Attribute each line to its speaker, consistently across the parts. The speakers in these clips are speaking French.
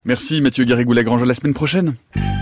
Speaker 1: Merci Mathieu Garrigou-Lagrange, à la semaine prochaine.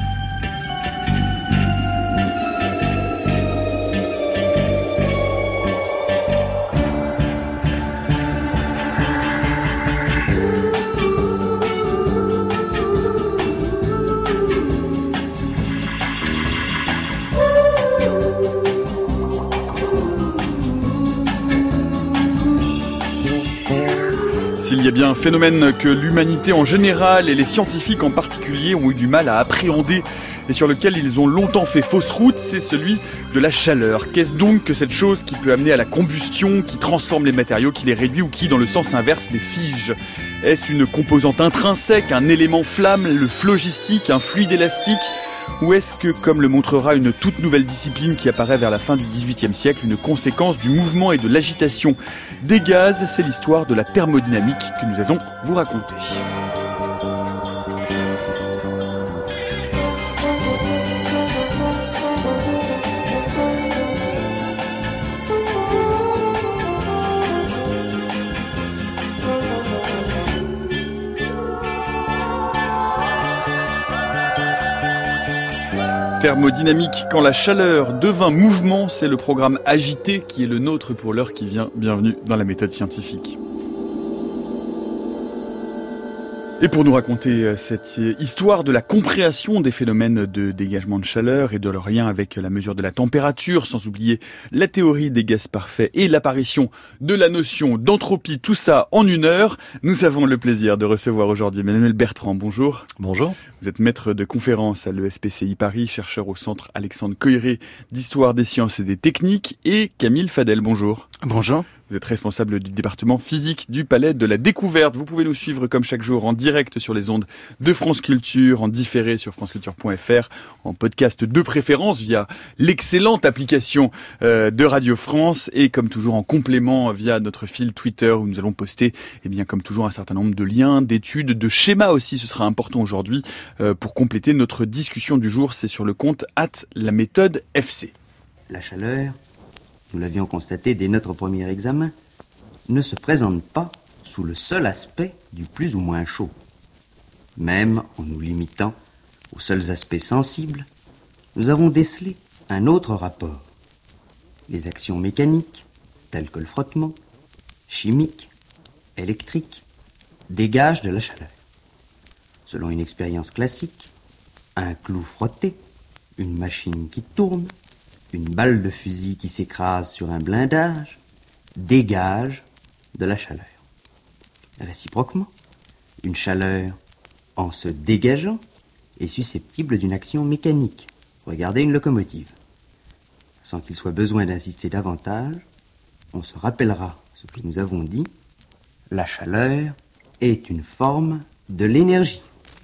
Speaker 1: S'il y a bien un phénomène que l'humanité en général et les scientifiques en particulier ont eu du mal à appréhender et sur lequel ils ont longtemps fait fausse route, c'est celui de la chaleur. Qu'est-ce donc que cette chose qui peut amener à la combustion, qui transforme les matériaux, qui les réduit ou qui, dans le sens inverse, les fige ? Est-ce une composante intrinsèque, un élément flamme, le phlogistique, un fluide élastique ? Ou est-ce que, comme le montrera une toute nouvelle discipline qui apparaît vers la fin du XVIIIe siècle, une conséquence du mouvement et de l'agitation des gaz ? C'est l'histoire de la thermodynamique que nous allons vous raconter. Thermodynamique, quand la chaleur devint mouvement, c'est le programme agité qui est le nôtre pour l'heure qui vient. Bienvenue dans la méthode scientifique. Et pour nous raconter cette histoire de la compréhension des phénomènes de dégagement de chaleur et de leur lien avec la mesure de la température, sans oublier la théorie des gaz parfaits et l'apparition de la notion d'entropie, tout ça en une heure, nous avons le plaisir de recevoir aujourd'hui Emmanuel Bertrand. Bonjour.
Speaker 2: Bonjour.
Speaker 1: Vous êtes maître de conférence à l'ESPCI Paris, chercheur au centre Alexandre Coiré d'Histoire des sciences et des techniques, et Camille Fadel. Bonjour.
Speaker 2: Bonjour.
Speaker 1: Vous êtes responsable du département physique du Palais de la Découverte. Vous pouvez nous suivre comme chaque jour en direct sur les ondes de France Culture, en différé sur franceculture.fr, en podcast de préférence via l'excellente application de Radio France et comme toujours en complément via notre fil Twitter où nous allons poster, comme toujours, un certain nombre de liens, d'études, de schémas aussi. Ce sera important aujourd'hui pour compléter notre discussion du jour. C'est sur le compte @laméthode_fc.
Speaker 3: La chaleur, nous l'avions constaté dès notre premier examen, ne se présente pas sous le seul aspect du plus ou moins chaud. Même en nous limitant aux seuls aspects sensibles, nous avons décelé un autre rapport. Les actions mécaniques, telles que le frottement, chimiques, électriques, dégagent de la chaleur. Selon une expérience classique, un clou frotté, une machine qui tourne, une balle de fusil qui s'écrase sur un blindage dégage de la chaleur. Réciproquement, une chaleur, en se dégageant, est susceptible d'une action mécanique. Regardez une locomotive. Sans qu'il soit besoin d'insister davantage, on se rappellera ce que nous avons dit. La chaleur est une forme de l'énergie.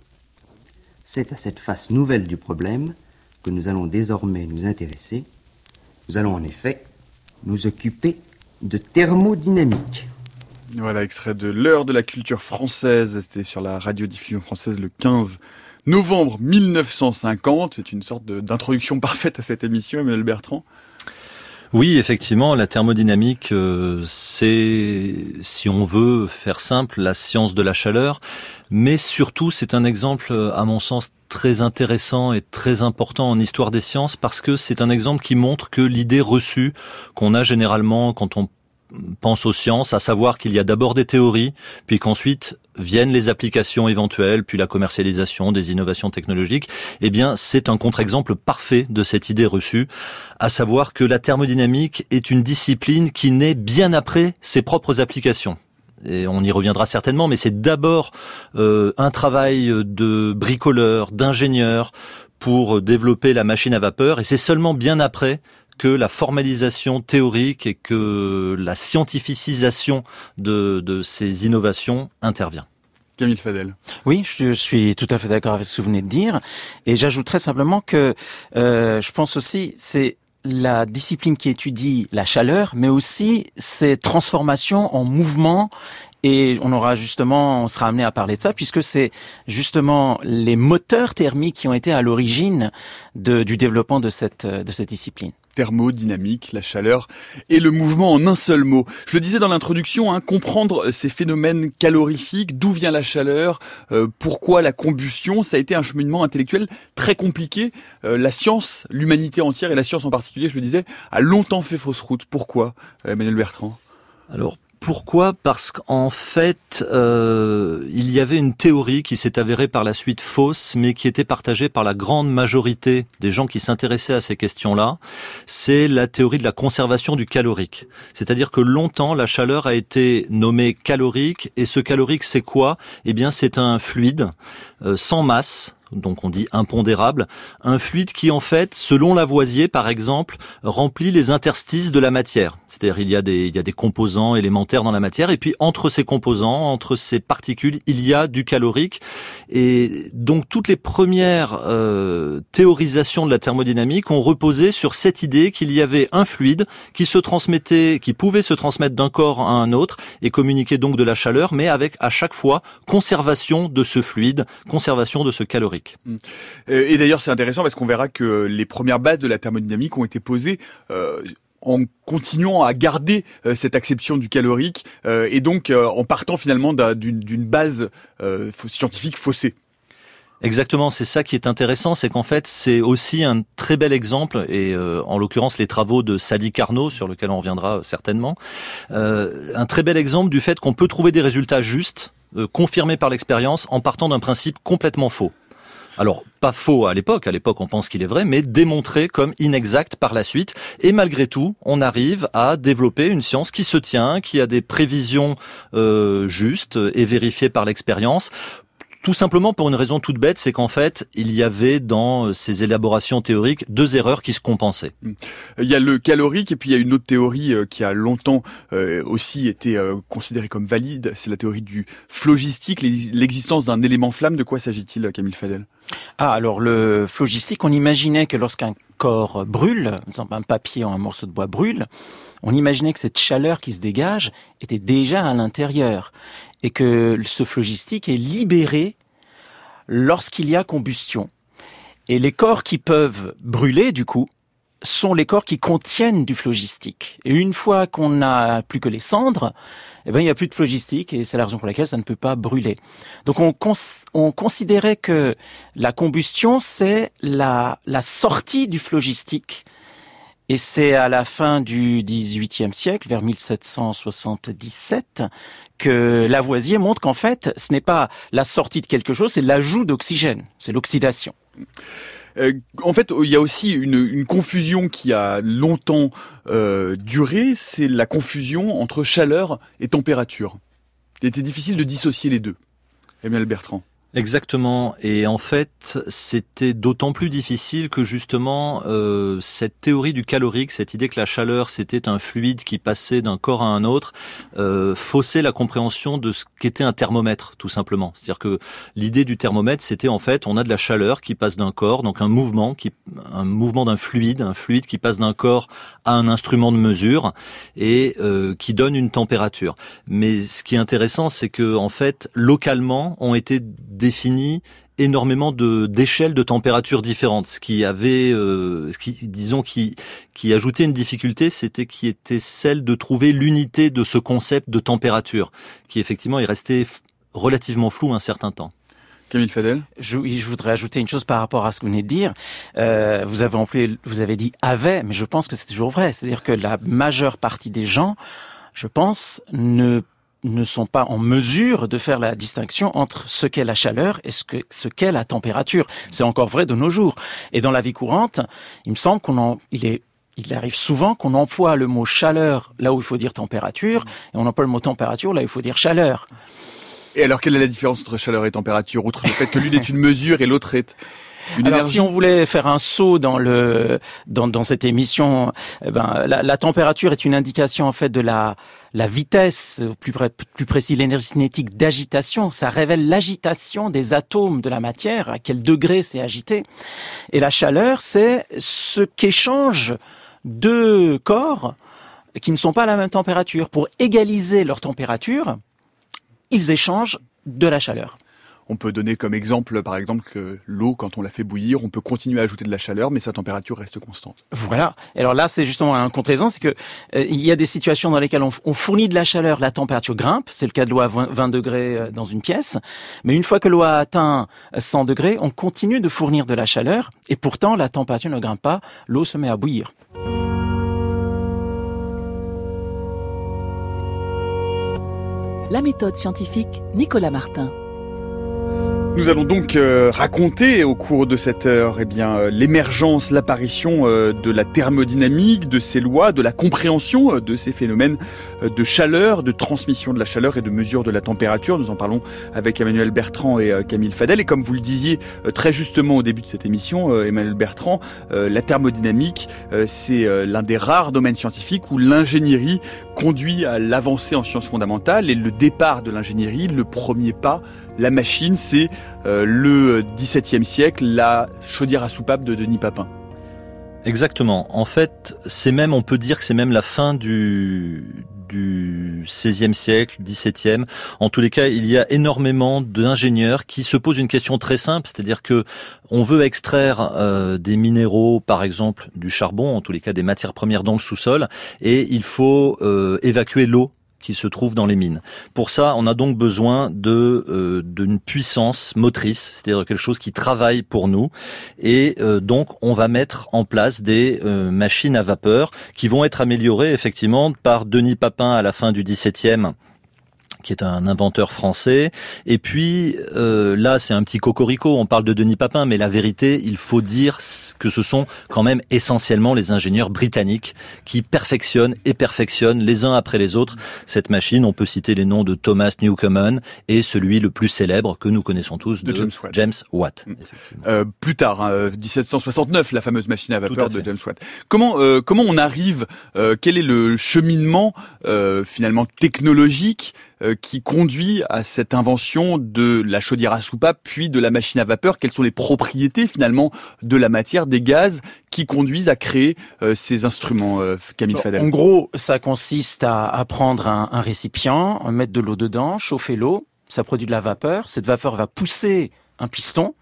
Speaker 3: C'est à cette face nouvelle du problème que nous allons désormais nous intéresser. Nous allons en effet nous occuper de thermodynamique.
Speaker 1: Voilà, extrait de l'heure de la culture française. C'était sur la radiodiffusion française le 15 novembre 1950. C'est une sorte d'introduction parfaite à cette émission, Emmanuel Bertrand.
Speaker 2: Oui, effectivement, la thermodynamique, c'est, si on veut faire simple, la science de la chaleur. Mais surtout, c'est un exemple, à mon sens, très intéressant et très important en histoire des sciences parce que c'est un exemple qui montre que l'idée reçue qu'on a généralement quand on pense aux sciences, à savoir qu'il y a d'abord des théories, puis qu'ensuite viennent les applications éventuelles, puis la commercialisation des innovations technologiques, c'est un contre-exemple parfait de cette idée reçue, à savoir que la thermodynamique est une discipline qui naît bien après ses propres applications. Et on y reviendra certainement, mais c'est d'abord un travail de bricoleur, d'ingénieur pour développer la machine à vapeur, et c'est seulement bien après que la formalisation théorique et que la scientificisation de ces innovations intervient.
Speaker 1: Camille Fadel.
Speaker 4: Oui, je suis tout à fait d'accord avec ce que vous venez de dire. Et j'ajouterais simplement que je pense aussi c'est la discipline qui étudie la chaleur, mais aussi ses transformations en mouvement. Et on sera amené à parler de ça, puisque c'est justement les moteurs thermiques qui ont été à l'origine du développement de cette discipline.
Speaker 1: thermodynamique, la chaleur et le mouvement en un seul mot. Je le disais dans l'introduction, comprendre ces phénomènes calorifiques, d'où vient la chaleur, pourquoi la combustion, ça a été un cheminement intellectuel très compliqué. La science, l'humanité entière et la science en particulier, je le disais, a longtemps fait fausse route. Pourquoi, Emmanuel Bertrand ?
Speaker 2: Alors, pourquoi ? Parce qu'en fait, il y avait une théorie qui s'est avérée par la suite fausse, mais qui était partagée par la grande majorité des gens qui s'intéressaient à ces questions-là. C'est la théorie de la conservation du calorique. C'est-à-dire que longtemps, la chaleur a été nommée calorique, et ce calorique, c'est quoi ? Eh bien, c'est un fluide sans masse, donc on dit impondérable, un fluide qui en fait, selon Lavoisier par exemple, remplit les interstices de la matière. C'est-à-dire il y a des composants élémentaires dans la matière, et puis entre ces composants, entre ces particules, il y a du calorique. Et donc toutes les premières théorisations de la thermodynamique ont reposé sur cette idée qu'il y avait un fluide qui pouvait se transmettre d'un corps à un autre et communiquer donc de la chaleur, mais avec à chaque fois conservation de ce fluide, conservation de ce calorique.
Speaker 1: Et d'ailleurs, c'est intéressant parce qu'on verra que les premières bases de la thermodynamique ont été posées en continuant à garder cette acception du calorique et donc en partant finalement d'une base scientifique faussée.
Speaker 2: Exactement, c'est ça qui est intéressant, c'est qu'en fait c'est aussi un très bel exemple, et en l'occurrence les travaux de Sadi Carnot, sur lequel on reviendra certainement, un très bel exemple du fait qu'on peut trouver des résultats justes, confirmés par l'expérience, en partant d'un principe complètement faux. Alors, pas faux à l'époque on pense qu'il est vrai, mais démontré comme inexact par la suite. Et malgré tout, on arrive à développer une science qui se tient, qui a des prévisions justes et vérifiées par l'expérience. Tout simplement pour une raison toute bête, c'est qu'en fait, il y avait dans ces élaborations théoriques 2 erreurs qui se compensaient.
Speaker 1: Il y a le calorique et puis il y a une autre théorie qui a longtemps aussi été considérée comme valide, c'est la théorie du phlogistique, l'existence d'un élément flamme. De quoi s'agit-il, Camille Fadel ?
Speaker 4: Alors le phlogistique, on imaginait que lorsqu'un corps brûle, par exemple un papier ou un morceau de bois brûle, on imaginait que cette chaleur qui se dégage était déjà à l'intérieur et que ce phlogistique est libéré lorsqu'il y a combustion. Et les corps qui peuvent brûler, du coup, sont les corps qui contiennent du phlogistique. Et une fois qu'on n'a plus que les cendres, il n'y a plus de phlogistique et c'est la raison pour laquelle ça ne peut pas brûler. Donc on considérait que la combustion, c'est la sortie du phlogistique. Et c'est à la fin du XVIIIe siècle, vers 1777, que Lavoisier montre qu'en fait, ce n'est pas la sortie de quelque chose, c'est l'ajout d'oxygène, c'est l'oxydation.
Speaker 1: En fait, il y a aussi une confusion qui a longtemps duré, c'est la confusion entre chaleur et température. Il était difficile de dissocier les deux. Emmanuel Bertrand.
Speaker 2: Exactement, et en fait c'était d'autant plus difficile que justement cette théorie du calorique, cette idée que la chaleur c'était un fluide qui passait d'un corps à un autre, faussait la compréhension de ce qu'était un thermomètre tout simplement. C'est-à-dire que l'idée du thermomètre c'était en fait on a de la chaleur qui passe d'un corps, donc un mouvement d'un fluide, un fluide qui passe d'un corps à un instrument de mesure et qui donne une température. Mais ce qui est intéressant c'est que en fait localement ont été défini énormément d'échelles de températures différentes. Ce qui avait, qui ajoutait une difficulté, c'était qui était celle de trouver l'unité de ce concept de température, qui effectivement est resté relativement flou un certain temps.
Speaker 1: Camille Fadel.
Speaker 4: Je voudrais ajouter une chose par rapport à ce que vous venez de dire. Vous avez dit avait, mais je pense que c'est toujours vrai. C'est-à-dire que la majeure partie des gens, je pense, ne sont pas en mesure de faire la distinction entre ce qu'est la chaleur et ce qu'est la température. C'est encore vrai de nos jours. Et dans la vie courante, il me semble il arrive souvent qu'on emploie le mot chaleur là où il faut dire température, et on emploie le mot température là où il faut dire chaleur.
Speaker 1: Et alors, quelle est la différence entre chaleur et température, outre le fait que l'une est une mesure et l'autre est une
Speaker 4: alors,
Speaker 1: énergie?
Speaker 4: si on voulait faire un saut dans cette émission, la température est une indication en fait de la vitesse, plus précis l'énergie cinétique d'agitation. Ça révèle l'agitation des atomes de la matière, à quel degré c'est agité. Et la chaleur, c'est ce qu'échangent 2 corps qui ne sont pas à la même température. Pour égaliser leur température, ils échangent de la chaleur.
Speaker 1: On peut donner comme exemple, par exemple, que l'eau, quand on la fait bouillir, on peut continuer à ajouter de la chaleur, mais sa température reste constante.
Speaker 4: Voilà. Alors là, c'est justement un contre-exemple, c'est que il y a des situations dans lesquelles on fournit de la chaleur, la température grimpe. C'est le cas de l'eau à 20 degrés dans une pièce. Mais une fois que l'eau a atteint 100 degrés, on continue de fournir de la chaleur et pourtant la température ne grimpe pas, l'eau se met à bouillir.
Speaker 5: La méthode scientifique, Nicolas Martin.
Speaker 1: Nous allons donc raconter au cours de cette heure l'émergence, l'apparition de la thermodynamique, de ses lois, de la compréhension de ces phénomènes de chaleur, de transmission de la chaleur et de mesure de la température. Nous en parlons avec Emmanuel Bertrand et Camille Fadel. Et comme vous le disiez très justement au début de cette émission, Emmanuel Bertrand, la thermodynamique, c'est l'un des rares domaines scientifiques où l'ingénierie conduit à l'avancée en sciences fondamentales. Et le départ de l'ingénierie, le premier pas, la machine, c'est le XVIIe siècle, la chaudière à soupape de Denis Papin.
Speaker 2: Exactement. En fait, on peut dire que c'est même la fin du XVIe siècle, XVIIe. En tous les cas, il y a énormément d'ingénieurs qui se posent une question très simple, c'est-à-dire que on veut extraire des minéraux, par exemple du charbon, en tous les cas des matières premières dans le sous-sol, et il faut évacuer l'eau qui se trouve dans les mines. Pour ça, on a donc besoin d'une puissance motrice, c'est-à-dire quelque chose qui travaille pour nous. Et donc, on va mettre en place des machines à vapeur qui vont être améliorées effectivement par Denis Papin à la fin du XVIIe, qui est un inventeur français. Et puis, là, c'est un petit cocorico, on parle de Denis Papin, mais la vérité, il faut dire que ce sont quand même essentiellement les ingénieurs britanniques qui perfectionnent les uns après les autres cette machine. On peut citer les noms de Thomas Newcomen et celui le plus célèbre que nous connaissons tous de James Watt.
Speaker 1: Plus tard, 1769, la fameuse machine à vapeur de James Watt. Comment on arrive, quel est le cheminement finalement technologique qui conduit à cette invention de la chaudière à soupape, puis de la machine à vapeur? Quelles sont les propriétés finalement de la matière, des gaz, qui conduisent à créer ces instruments, Camille Fadel?
Speaker 4: En gros, ça consiste à prendre un récipient, mettre de l'eau dedans, chauffer l'eau, ça produit de la vapeur. Cette vapeur va pousser un piston.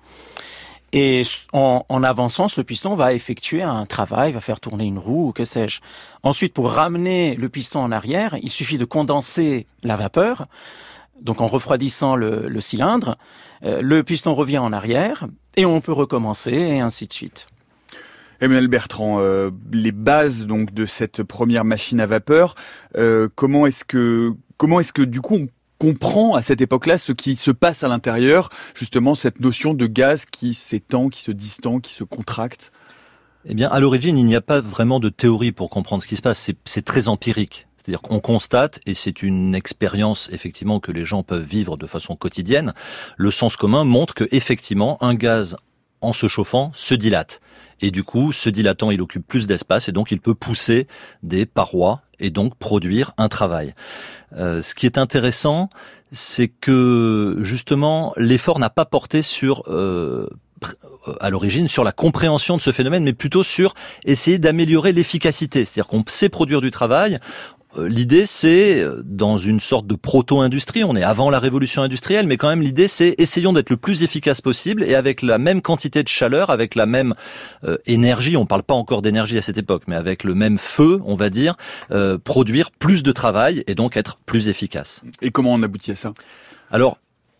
Speaker 4: Et en avançant, ce piston va effectuer un travail, va faire tourner une roue ou que sais-je. Ensuite, pour ramener le piston en arrière, il suffit de condenser la vapeur. Donc en refroidissant le cylindre, le piston revient en arrière et on peut recommencer et ainsi de suite.
Speaker 1: Emmanuel Bertrand, les bases donc de cette première machine à vapeur, comment est-ce que du coup on comprend à cette époque-là ce qui se passe à l'intérieur, justement cette notion de gaz qui s'étend, qui se distend, qui se contracte?
Speaker 2: Eh bien, à l'origine, il n'y a pas vraiment de théorie pour comprendre ce qui se passe. C'est très empirique. C'est-à-dire qu'on constate, et c'est une expérience effectivement que les gens peuvent vivre de façon quotidienne, le sens commun montre que effectivement un gaz en se chauffant se dilate. Et du coup, se dilatant, il occupe plus d'espace et donc il peut pousser des parois et donc produire un travail. Ce qui est intéressant, c'est que justement l'effort n'a pas porté à l'origine sur la compréhension de ce phénomène, mais plutôt sur essayer d'améliorer l'efficacité. C'est-à-dire qu'on sait produire du travail. L'idée, c'est, dans une sorte de proto-industrie, on est avant la révolution industrielle, mais quand même l'idée, c'est essayons d'être le plus efficace possible et avec la même quantité de chaleur, avec la même énergie, on parle pas encore d'énergie à cette époque, mais avec le même feu, on va dire, produire plus de travail et donc être plus efficace.
Speaker 1: Et comment on aboutit à ça?
Speaker 2: Alors,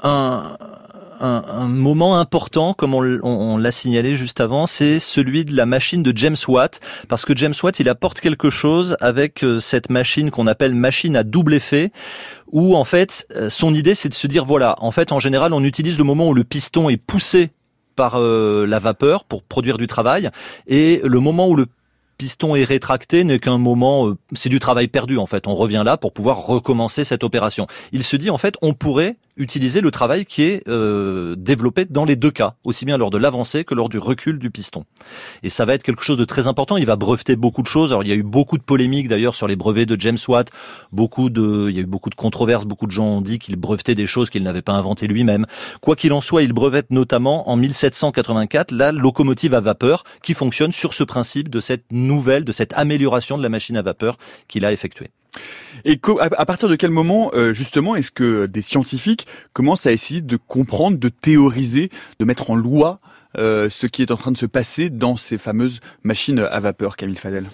Speaker 2: un moment important, comme on l'a signalé juste avant, c'est celui de la machine de James Watt, parce que James Watt, il apporte quelque chose avec cette machine qu'on appelle machine à double effet, où en fait, son idée, c'est de se dire, voilà, en fait, en général, on utilise le moment où le piston est poussé par la vapeur pour produire du travail, et le moment où le piston est rétracté n'est qu'un moment, c'est du travail perdu en fait. On revient là pour pouvoir recommencer cette opération. Il se dit en fait, on pourrait utiliser le travail qui est développé dans les deux cas, aussi bien lors de l'avancée que lors du recul du piston. Et ça va être quelque chose de très important. Il va breveter beaucoup de choses. Alors il y a eu beaucoup de polémiques d'ailleurs sur les brevets de James Watt. Il y a eu beaucoup de controverses. Beaucoup de gens ont dit qu'il brevetait des choses qu'il n'avait pas inventées lui-même. Quoi qu'il en soit, il brevette notamment en 1784 la locomotive à vapeur qui fonctionne sur ce principe de cette amélioration de la machine à vapeur qu'il a effectuée.
Speaker 1: Et à partir de quel moment, justement, est-ce que des scientifiques commencent à essayer de comprendre, de théoriser, de mettre en loi ce qui est en train de se passer dans ces fameuses machines à vapeur, Camille Fadel?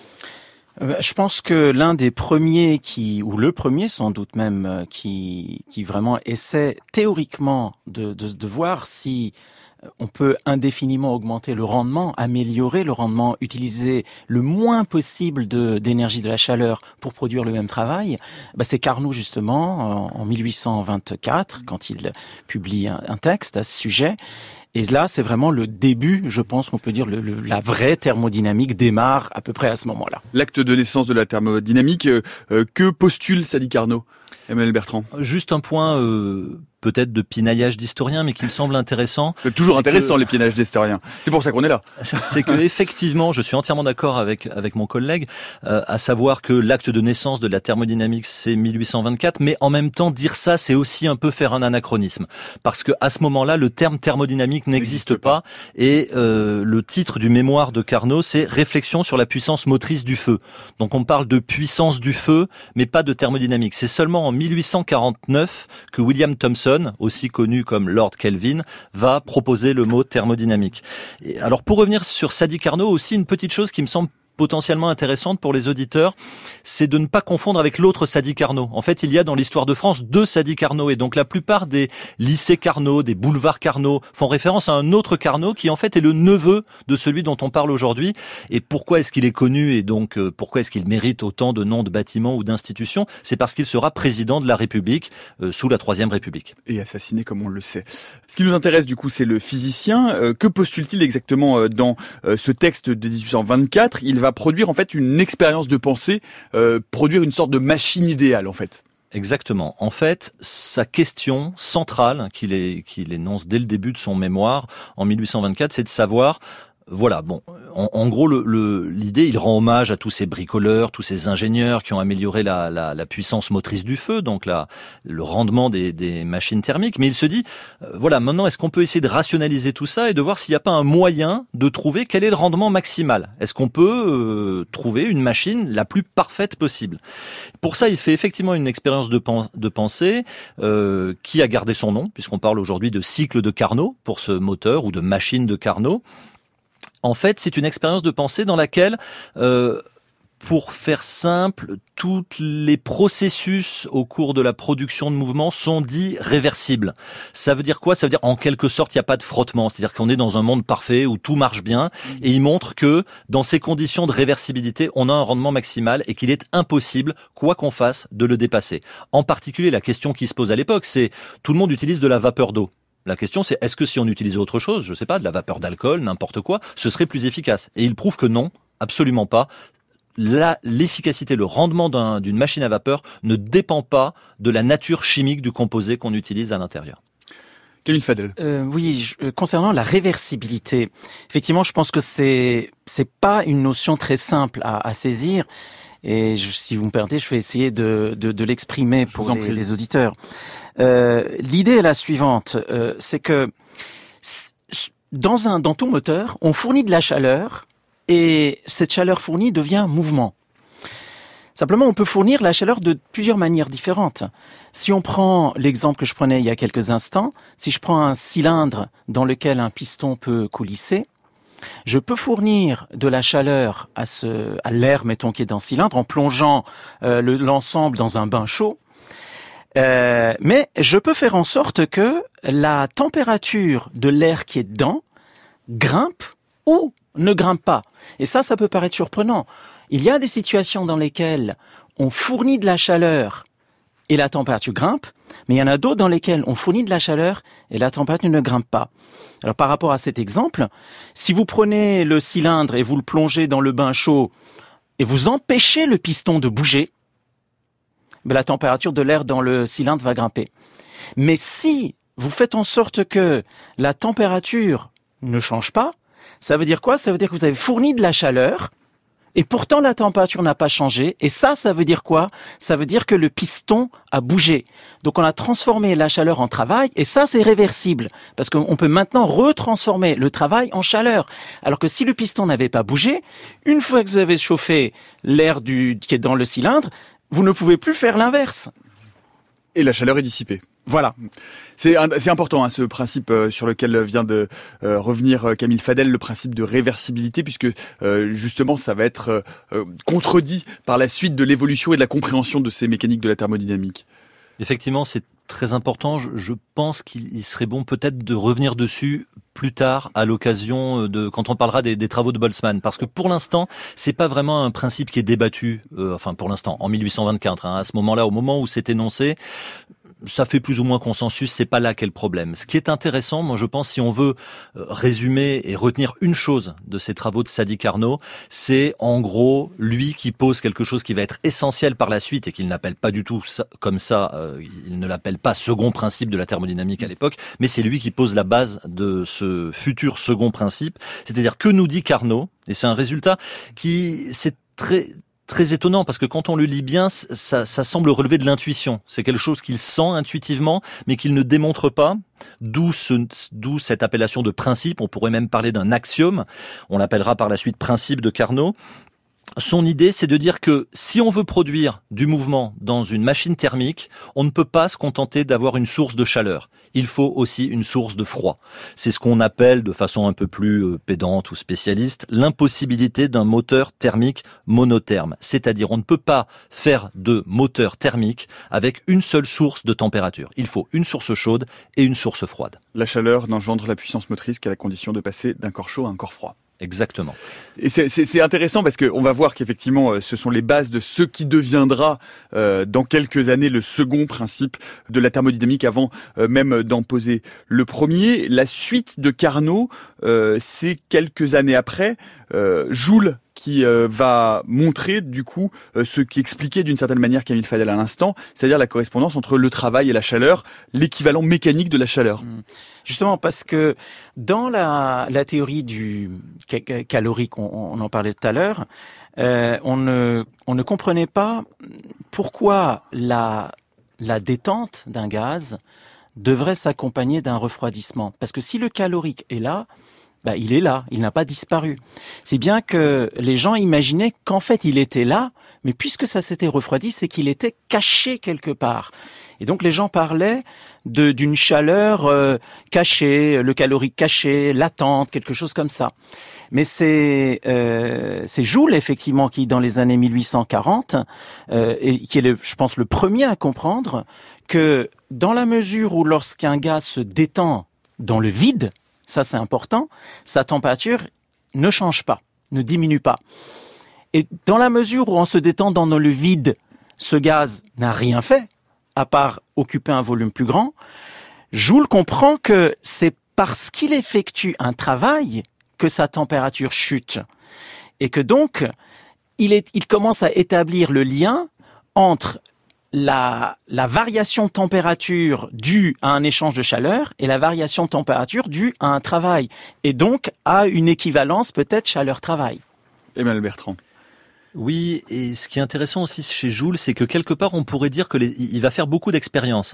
Speaker 4: Je pense que l'un des premiers ou le premier sans doute même, qui vraiment essaie théoriquement de voir si on peut indéfiniment augmenter le rendement, améliorer le rendement, utiliser le moins possible d'énergie de la chaleur pour produire le même travail, c'est Carnot justement en 1824 quand il publie un texte à ce sujet. Et là, c'est vraiment le début, je pense qu'on peut dire, la vraie thermodynamique démarre à peu près à ce moment-là.
Speaker 1: L'acte de naissance de la thermodynamique, que postule Sadi Carnot, Emmanuel Bertrand?
Speaker 2: Juste un point peut-être de pinaillage d'historien, mais qui me semble intéressant.
Speaker 1: C'est toujours intéressant, les pinages d'historiens. C'est pour ça qu'on est là.
Speaker 2: C'est que effectivement, je suis entièrement d'accord avec mon collègue, à savoir que l'acte de naissance de la thermodynamique, c'est 1824, mais en même temps, dire ça, c'est aussi un peu faire un anachronisme. Parce que à ce moment-là, le terme thermodynamique n'existe pas, et le titre du mémoire de Carnot, c'est Réflexion sur la puissance motrice du feu. Donc on parle de puissance du feu, mais pas de thermodynamique. C'est seulement en 1849 que William Thomson, aussi connu comme Lord Kelvin, va proposer le mot thermodynamique. Et alors pour revenir sur Sadi Carnot, aussi une petite chose qui me semble potentiellement intéressante pour les auditeurs, c'est de ne pas confondre avec l'autre Sadi Carnot. En fait, il y a dans l'histoire de France 2 Sadi Carnot, et donc la plupart des lycées Carnot, des boulevards Carnot, font référence à un autre Carnot qui en fait est le neveu de celui dont on parle aujourd'hui. Et pourquoi est-ce qu'il est connu, et donc pourquoi est-ce qu'il mérite autant de noms de bâtiments ou d'institutions? C'est parce qu'il sera président de la République sous la Troisième République.
Speaker 1: Et assassiné comme on le sait. Ce qui nous intéresse du coup, c'est le physicien. Que postule-t-il exactement dans ce texte de 1824? Il va produire en fait une expérience de pensée, produire une sorte de machine idéale en fait.
Speaker 2: Exactement. En fait, sa question centrale qu'il énonce dès le début de son mémoire en 1824, c'est de savoir, voilà, bon, en gros, l'idée, il rend hommage à tous ces bricoleurs, tous ces ingénieurs qui ont amélioré la puissance motrice du feu, donc le rendement des machines thermiques. Mais il se dit, voilà, maintenant, est-ce qu'on peut essayer de rationaliser tout ça et de voir s'il n'y a pas un moyen de trouver quel est le rendement maximal? Est-ce qu'on peut trouver une machine la plus parfaite possible? Pour ça, il fait effectivement une expérience de pensée qui a gardé son nom, puisqu'on parle aujourd'hui de cycle de Carnot pour ce moteur ou de machine de Carnot. En fait, c'est une expérience de pensée dans laquelle, pour faire simple, tous les processus au cours de la production de mouvements sont dits réversibles. Ça veut dire quoi? Ça veut dire en quelque sorte, il n'y a pas de frottement. C'est-à-dire qu'on est dans un monde parfait où tout marche bien. Et il montre que dans ces conditions de réversibilité, on a un rendement maximal et qu'il est impossible, quoi qu'on fasse, de le dépasser. En particulier, la question qui se pose à l'époque, c'est tout le monde utilise de la vapeur d'eau. La question, c'est est-ce que si on utilisait autre chose, je sais pas, de la vapeur d'alcool, n'importe quoi, ce serait plus efficace? Et il prouve que non, absolument pas. L'efficacité, le rendement d'une machine à vapeur ne dépend pas de la nature chimique du composé qu'on utilise à l'intérieur.
Speaker 1: Camille Fadel.
Speaker 4: Oui, concernant la réversibilité, effectivement, je pense que c'est pas une notion très simple à saisir. Et si vous me permettez, je vais essayer de l'exprimer pour les auditeurs. L'idée est la suivante, c'est que dans tout moteur, on fournit de la chaleur et cette chaleur fournie devient mouvement. Simplement, on peut fournir la chaleur de plusieurs manières différentes. Si on prend l'exemple que je prenais il y a quelques instants, si je prends un cylindre dans lequel un piston peut coulisser, je peux fournir de la chaleur à l'air, mettons, qui est dans le cylindre, en plongeant l'ensemble dans un bain chaud. Mais je peux faire en sorte que la température de l'air qui est dedans grimpe ou ne grimpe pas. Et ça peut paraître surprenant. Il y a des situations dans lesquelles on fournit de la chaleur et la température grimpe, mais il y en a d'autres dans lesquelles on fournit de la chaleur et la température ne grimpe pas. Alors par rapport à cet exemple, si vous prenez le cylindre et vous le plongez dans le bain chaud et vous empêchez le piston de bouger, la température de l'air dans le cylindre va grimper. Mais si vous faites en sorte que la température ne change pas, ça veut dire quoi? Ça veut dire que vous avez fourni de la chaleur et pourtant la température n'a pas changé. Et ça veut dire quoi? Ça veut dire que le piston a bougé. Donc on a transformé la chaleur en travail et ça c'est réversible parce qu'on peut maintenant retransformer le travail en chaleur. Alors que si le piston n'avait pas bougé, une fois que vous avez chauffé l'air qui est dans le cylindre, vous ne pouvez plus faire l'inverse.
Speaker 1: Et la chaleur est dissipée.
Speaker 4: Voilà.
Speaker 1: C'est important, ce principe sur lequel vient de revenir Camille Fadel, le principe de réversibilité, puisque justement ça va être contredit par la suite de l'évolution et de la compréhension de ces mécaniques de la thermodynamique.
Speaker 2: Effectivement, c'est très important. Je pense qu'il serait bon peut-être de revenir dessus plus tard à l'occasion quand on parlera des travaux de Boltzmann, parce que pour l'instant c'est pas vraiment un principe qui est débattu. Pour l'instant, en 1824, à ce moment-là, au moment où c'est énoncé, ça fait plus ou moins consensus, c'est pas là qu'est le problème. Ce qui est intéressant, moi je pense, si on veut résumer et retenir une chose de ces travaux de Sadi Carnot, c'est en gros lui qui pose quelque chose qui va être essentiel par la suite et qu'il n'appelle pas du tout ça, comme ça, il ne l'appelle pas second principe de la thermodynamique à l'époque, mais c'est lui qui pose la base de ce futur second principe. C'est-à-dire que nous dit Carnot, et c'est un résultat qui c'est très étonnant, parce que quand on le lit bien, ça semble relever de l'intuition. C'est quelque chose qu'il sent intuitivement, mais qu'il ne démontre pas. D'où cette appellation de principe. On pourrait même parler d'un axiome. On l'appellera par la suite principe de Carnot. Son idée, c'est de dire que si on veut produire du mouvement dans une machine thermique, on ne peut pas se contenter d'avoir une source de chaleur. Il faut aussi une source de froid. C'est ce qu'on appelle, de façon un peu plus pédante ou spécialiste, l'impossibilité d'un moteur thermique monotherme. C'est-à-dire, on ne peut pas faire de moteur thermique avec une seule source de température. Il faut une source chaude et une source froide.
Speaker 1: La chaleur n'engendre la puissance motrice qu'à la condition de passer d'un corps chaud à un corps froid.
Speaker 2: Exactement.
Speaker 1: Et c'est intéressant parce qu'on va voir qu'effectivement, ce sont les bases de ce qui deviendra dans quelques années le second principe de la thermodynamique, avant même d'en poser le premier. La suite de Carnot, c'est quelques années après, Joule qui va montrer du coup ce qui expliquait d'une certaine manière Camille Fadel à l'instant, c'est-à-dire la correspondance entre le travail et la chaleur, l'équivalent mécanique de la chaleur.
Speaker 4: Justement, parce que dans la théorie du calorique, on en parlait tout à l'heure, on ne comprenait pas pourquoi la détente d'un gaz devrait s'accompagner d'un refroidissement. Parce que si le calorique est là, il est là, il n'a pas disparu. C'est bien que les gens imaginaient qu'en fait il était là, mais puisque ça s'était refroidi, c'est qu'il était caché quelque part. Et donc les gens parlaient d'une chaleur cachée, le calorique caché, latente, quelque chose comme ça. Mais c'est Joule effectivement qui, dans les années 1840, et qui est, je pense, le premier à comprendre que dans la mesure où lorsqu'un gaz se détend dans le vide, ça c'est important, sa température ne change pas, ne diminue pas. Et dans la mesure où en se détendant dans le vide, ce gaz n'a rien fait, à part occuper un volume plus grand, Joule comprend que c'est parce qu'il effectue un travail que sa température chute. Et que donc, il commence à établir le lien entre la variation de température due à un échange de chaleur et la variation de température due à un travail. Et donc, à une équivalence peut-être chaleur-travail.
Speaker 1: Emmanuel Bertrand.
Speaker 2: Oui, et ce qui est intéressant aussi chez Joule, c'est que quelque part on pourrait dire que il va faire beaucoup d'expériences.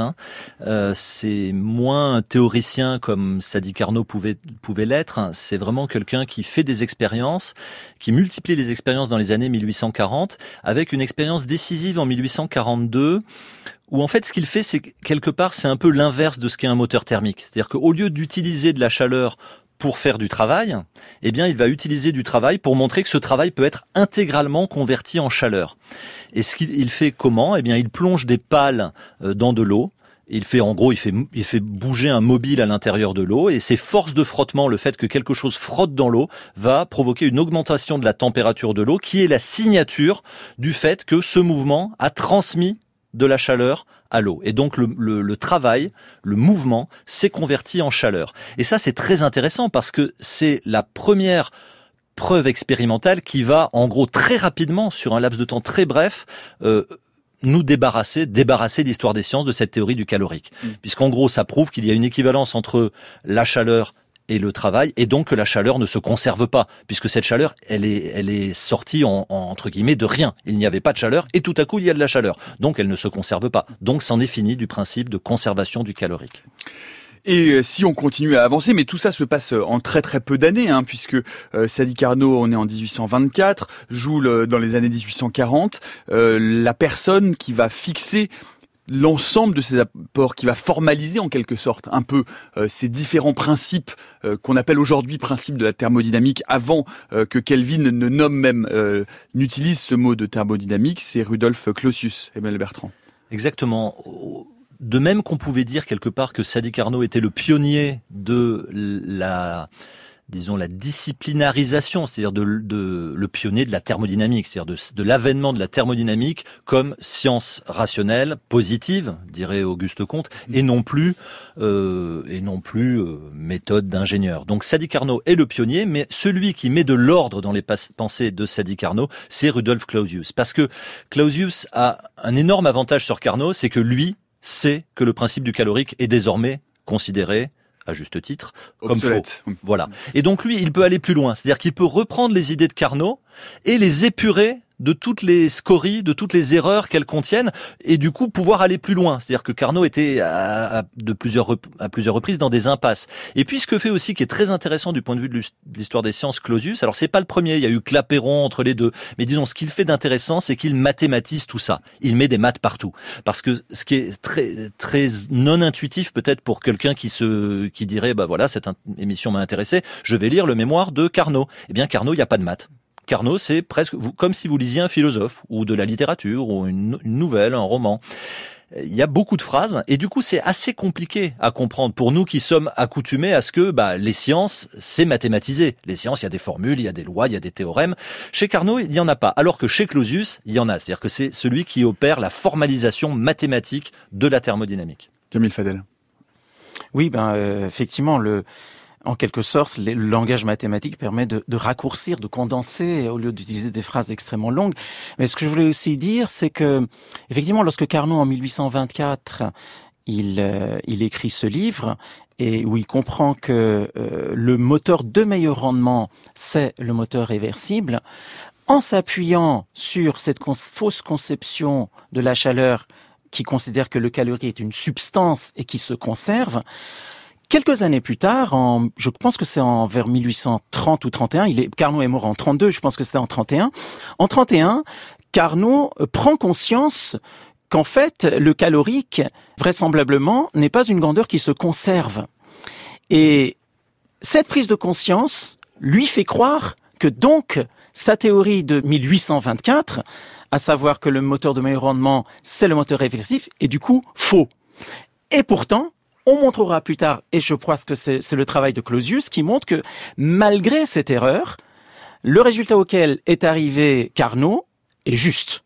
Speaker 2: C'est moins un théoricien comme Sadi Carnot pouvait l'être. C'est vraiment quelqu'un qui fait des expériences, qui multiplie les expériences dans les années 1840, avec une expérience décisive en 1842. Où en fait ce qu'il fait, c'est quelque part c'est un peu l'inverse de ce qu'est un moteur thermique. C'est-à-dire qu'au lieu d'utiliser de la chaleur pour faire du travail, eh bien, il va utiliser du travail pour montrer que ce travail peut être intégralement converti en chaleur. Et ce qu'il fait comment? Eh bien, il plonge des pales dans de l'eau. Il fait bouger un mobile à l'intérieur de l'eau, et ces forces de frottement, le fait que quelque chose frotte dans l'eau, va provoquer une augmentation de la température de l'eau, qui est la signature du fait que ce mouvement a transmis de la chaleur à l'eau. Et donc le travail, le mouvement s'est converti en chaleur. Et ça, c'est très intéressant parce que c'est la première preuve expérimentale qui va, en gros, très rapidement, sur un laps de temps très bref, nous débarrasser d'Histoire des sciences de cette théorie du calorique. Puisqu'en gros, ça prouve qu'il y a une équivalence entre la chaleur et le travail, et donc que la chaleur ne se conserve pas, puisque cette chaleur, elle est sortie entre guillemets de rien. Il n'y avait pas de chaleur, et tout à coup, il y a de la chaleur. Donc, elle ne se conserve pas. Donc, c'en est fini du principe de conservation du calorique.
Speaker 1: Et si on continue à avancer, mais tout ça se passe en très très peu d'années, puisque Sadi Carnot, on est en 1824, Joule dans les années 1840, la personne qui va fixer l'ensemble de ces apports, qui va formaliser en quelque sorte un peu ces différents principes qu'on appelle aujourd'hui principes de la thermodynamique, avant que Kelvin ne nomme même, n'utilise ce mot de thermodynamique, c'est Rudolf Clausius, Emmanuel Bertrand.
Speaker 2: Exactement. De même qu'on pouvait dire quelque part que Sadi Carnot était le pionnier de la disciplinarisation, c'est-à-dire le pionnier de la thermodynamique, c'est-à-dire de l'avènement de la thermodynamique comme science rationnelle, positive, dirait Auguste Comte, et non plus méthode d'ingénieur. Donc Sadi Carnot est le pionnier, mais celui qui met de l'ordre dans les pensées de Sadi Carnot, c'est Rudolf Clausius. Parce que Clausius a un énorme avantage sur Carnot, c'est que lui sait que le principe du calorique est désormais considéré, à juste titre, comme
Speaker 1: obsolète.
Speaker 2: Faux. Voilà. Et donc lui, il peut aller plus loin. C'est-à-dire qu'il peut reprendre les idées de Carnot et les épurer de toutes les scories, de toutes les erreurs qu'elles contiennent, et du coup pouvoir aller plus loin. C'est-à-dire que Carnot était à plusieurs reprises dans des impasses. Et puis ce que fait aussi, qui est très intéressant du point de vue de l'histoire des sciences, Clausius, alors c'est pas le premier, il y a eu Clapeyron entre les deux, mais disons, ce qu'il fait d'intéressant, c'est qu'il mathématise tout ça. Il met des maths partout. Parce que ce qui est très, très non intuitif peut-être pour quelqu'un qui dirait, bah voilà, cette émission m'a intéressé, je vais lire le mémoire de Carnot. Eh bien, Carnot, il n'y a pas de maths. Carnot, c'est presque comme si vous lisiez un philosophe, ou de la littérature, ou une nouvelle, un roman. Il y a beaucoup de phrases, et du coup, c'est assez compliqué à comprendre pour nous qui sommes accoutumés à ce que les sciences, c'est mathématisé. Les sciences, il y a des formules, il y a des lois, il y a des théorèmes. Chez Carnot, il n'y en a pas, alors que chez Clausius, il y en a. C'est-à-dire que c'est celui qui opère la formalisation mathématique de la thermodynamique.
Speaker 1: Camille Fadel.
Speaker 4: Oui, effectivement, en quelque sorte, le langage mathématique permet de raccourcir, de condenser, au lieu d'utiliser des phrases extrêmement longues. Mais ce que je voulais aussi dire, c'est que, effectivement, lorsque Carnot, en 1824, il écrit ce livre, et où il comprend que le moteur de meilleur rendement, c'est le moteur réversible, en s'appuyant sur cette fausse conception de la chaleur qui considère que le calorie est une substance et qui se conserve, quelques années plus tard, je pense que c'est vers 1830 ou 31, Carnot est mort en 32, je pense que c'était en 31. En 31, Carnot prend conscience qu'en fait, le calorique, vraisemblablement, n'est pas une grandeur qui se conserve. Et cette prise de conscience lui fait croire que donc, sa théorie de 1824, à savoir que le moteur de meilleur rendement, c'est le moteur réversible, est du coup faux. Et pourtant, on montrera plus tard, et je pense que c'est le travail de Clausius, qui montre que malgré cette erreur, le résultat auquel est arrivé Carnot est juste.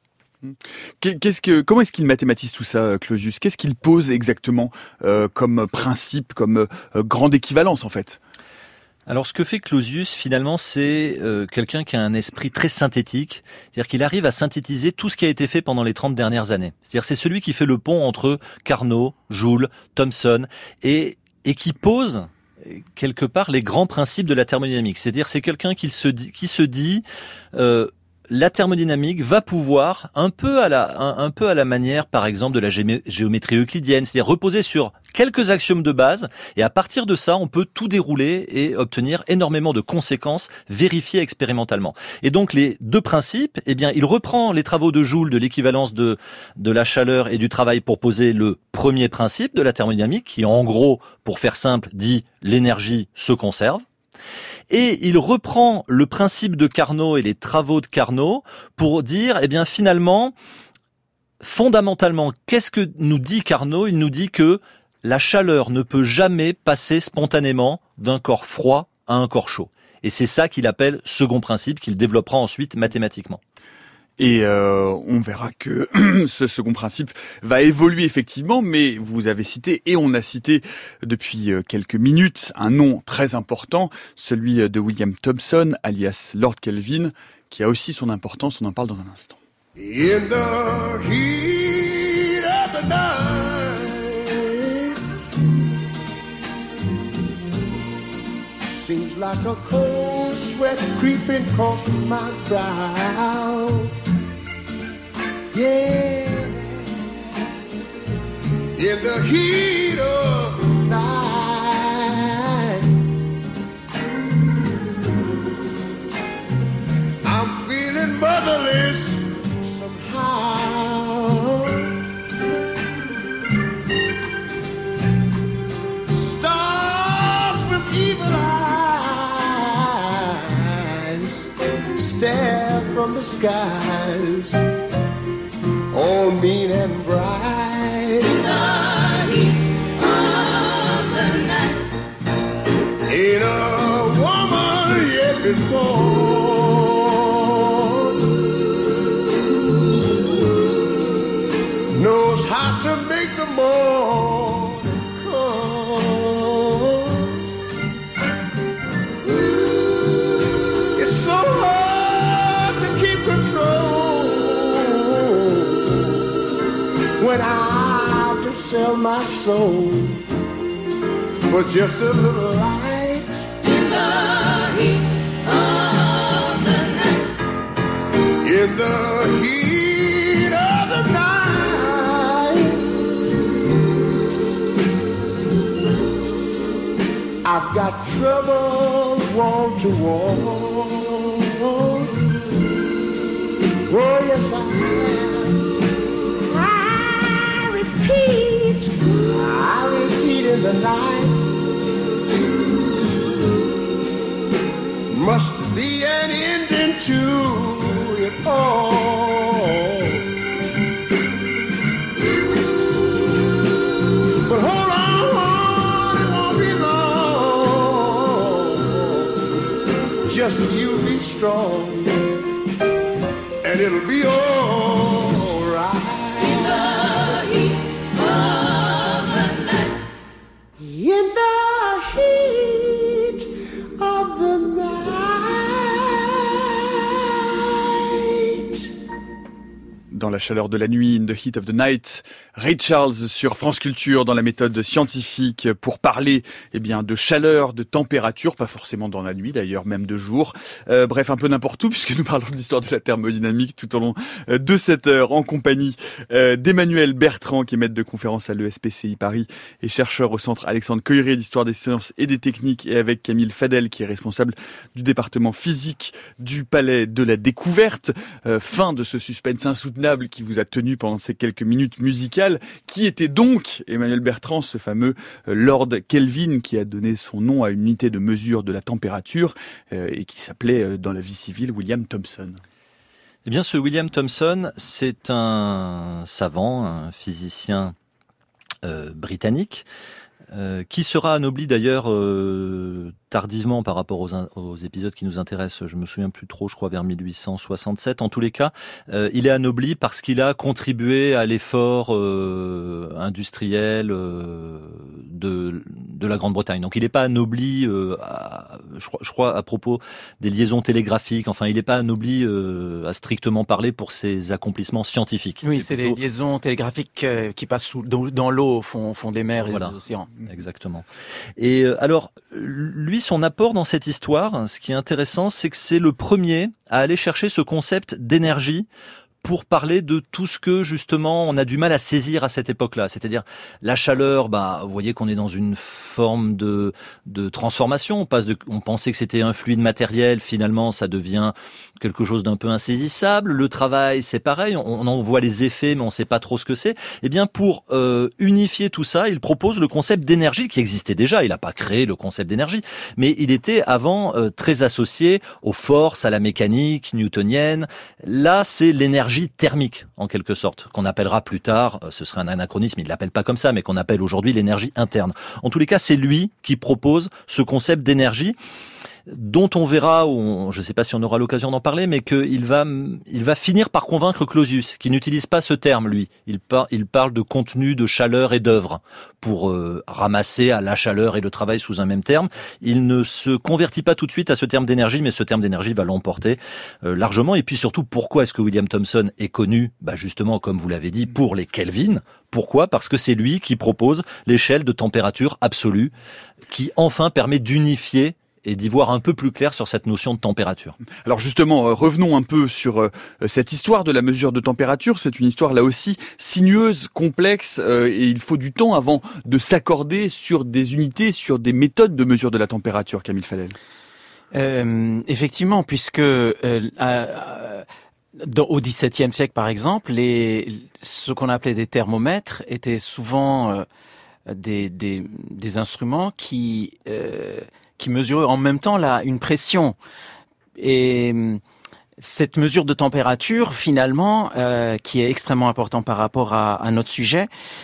Speaker 1: Comment est-ce qu'il mathématise tout ça, Clausius ? Qu'est-ce qu'il pose exactement comme principe, comme grande équivalence en fait ?
Speaker 2: Alors ce que fait Clausius finalement, c'est quelqu'un qui a un esprit très synthétique, c'est-à-dire qu'il arrive à synthétiser tout ce qui a été fait pendant les 30 dernières années. C'est-à-dire c'est celui qui fait le pont entre Carnot, Joule, Thomson et qui pose quelque part les grands principes de la thermodynamique. C'est-à-dire c'est quelqu'un qui se dit la thermodynamique va pouvoir un peu à la manière, par exemple, de la géométrie euclidienne, c'est-à-dire reposer sur quelques axiomes de base, et à partir de ça, on peut tout dérouler et obtenir énormément de conséquences vérifiées expérimentalement. Et donc, les deux principes, il reprend les travaux de Joule de l'équivalence de la chaleur et du travail pour poser le premier principe de la thermodynamique, qui en gros, pour faire simple, dit l'énergie se conserve. Et il reprend le principe de Carnot et les travaux de Carnot pour dire, finalement, fondamentalement, qu'est-ce que nous dit Carnot ? Il nous dit que la chaleur ne peut jamais passer spontanément d'un corps froid à un corps chaud. Et c'est ça qu'il appelle second principe, qu'il développera ensuite mathématiquement.
Speaker 1: Et on verra que ce second principe va évoluer effectivement, mais vous avez cité, et on a cité depuis quelques minutes, un nom très important, celui de William Thomson, alias Lord Kelvin, qui a aussi son importance, on en parle dans un instant. In the heat of the night, seems like a cold sweat creeping across my brow. Yeah, in the heat of the night.
Speaker 6: from the skies, all mean and bright. In the heat of the night, ain't a woman yet been born knows how to make the morning come. It's so hard to keep control when I have to sell my soul for just a little light. In the heat of the night, in the heat of the night, I've got trouble wall to wall. Oh yes I repeat in the night. Must be an ending to it all. But hold on, it won't be long. Just you be strong, and it'll be all right. In the heat of the night, in the heat of the night.
Speaker 1: Dans la chaleur de la nuit, in the heat of the night, Ray Charles sur France Culture dans la méthode scientifique pour parler de chaleur, de température, pas forcément dans la nuit d'ailleurs, même de jour. Bref, un peu n'importe où puisque nous parlons de l'histoire de la thermodynamique tout au long de cette heure en compagnie d'Emmanuel Bertrand qui est maître de conférence à l'ESPCI Paris et chercheur au centre Alexandre Coiré d'histoire des sciences et des techniques et avec Camille Fadel qui est responsable du département physique du Palais de la Découverte. Fin de ce suspense insoutenable qui vous a tenu pendant ces quelques minutes musicales. Qui était donc Emmanuel Bertrand, ce fameux Lord Kelvin qui a donné son nom à une unité de mesure de la température et qui s'appelait dans la vie civile William Thomson?
Speaker 2: Eh bien, ce William Thomson, c'est un savant, un physicien britannique qui sera anobli d'ailleurs tardivement par rapport aux épisodes qui nous intéressent. Je me souviens plus trop, je crois vers 1867. En tous les cas, il est anobli parce qu'il a contribué à l'effort industriel de la Grande-Bretagne. Donc il n'est pas anobli, je crois, à propos des liaisons télégraphiques. Enfin, il n'est pas anobli à strictement parler pour ses accomplissements scientifiques.
Speaker 4: Oui, c'est plutôt les liaisons télégraphiques qui passent dans l'eau, font des mers et des océans.
Speaker 2: Exactement. Et alors, lui, son apport dans cette histoire, ce qui est intéressant, c'est que c'est le premier à aller chercher ce concept d'énergie pour parler de tout ce que justement on a du mal à saisir à cette époque-là, c'est-à-dire la chaleur. Vous voyez qu'on est dans une forme de transformation. On pensait que c'était un fluide matériel, finalement ça devient quelque chose d'un peu insaisissable. Le travail, c'est pareil, on en voit les effets, mais on ne sait pas trop ce que c'est. Eh bien, pour unifier tout ça, il propose le concept d'énergie qui existait déjà. Il n'a pas créé le concept d'énergie, mais il était avant très associé aux forces, à la mécanique newtonienne. Là, c'est l'énergie thermique, en quelque sorte, qu'on appellera plus tard, ce serait un anachronisme, il ne l'appelle pas comme ça, mais qu'on appelle aujourd'hui l'énergie interne. En tous les cas, c'est lui qui propose ce concept d'énergie, dont on verra, je ne sais pas si on aura l'occasion d'en parler, mais qu'il va finir par convaincre Clausius, qui n'utilise pas ce terme, lui. Il parle de contenu, de chaleur et d'œuvre, pour ramasser à la chaleur et le travail sous un même terme. Il ne se convertit pas tout de suite à ce terme d'énergie, mais ce terme d'énergie va l'emporter largement. Et puis surtout, pourquoi est-ce que William Thomson est connu? Justement, comme vous l'avez dit, pour les Kelvin. Pourquoi? Parce que c'est lui qui propose l'échelle de température absolue, qui enfin permet d'unifier et d'y voir un peu plus clair sur cette notion de température.
Speaker 1: Alors justement, revenons un peu sur cette histoire de la mesure de température. C'est une histoire là aussi sinueuse, complexe, et il faut du temps avant de s'accorder sur des unités, sur des méthodes de mesure de la température, Camille Fadel.
Speaker 4: Effectivement, puisque au XVIIe siècle, par exemple, ce qu'on appelait des thermomètres étaient souvent des instruments qui mesuraient en même temps une pression. Et cette mesure de température, finalement, qui est extrêmement important par rapport à notre sujet,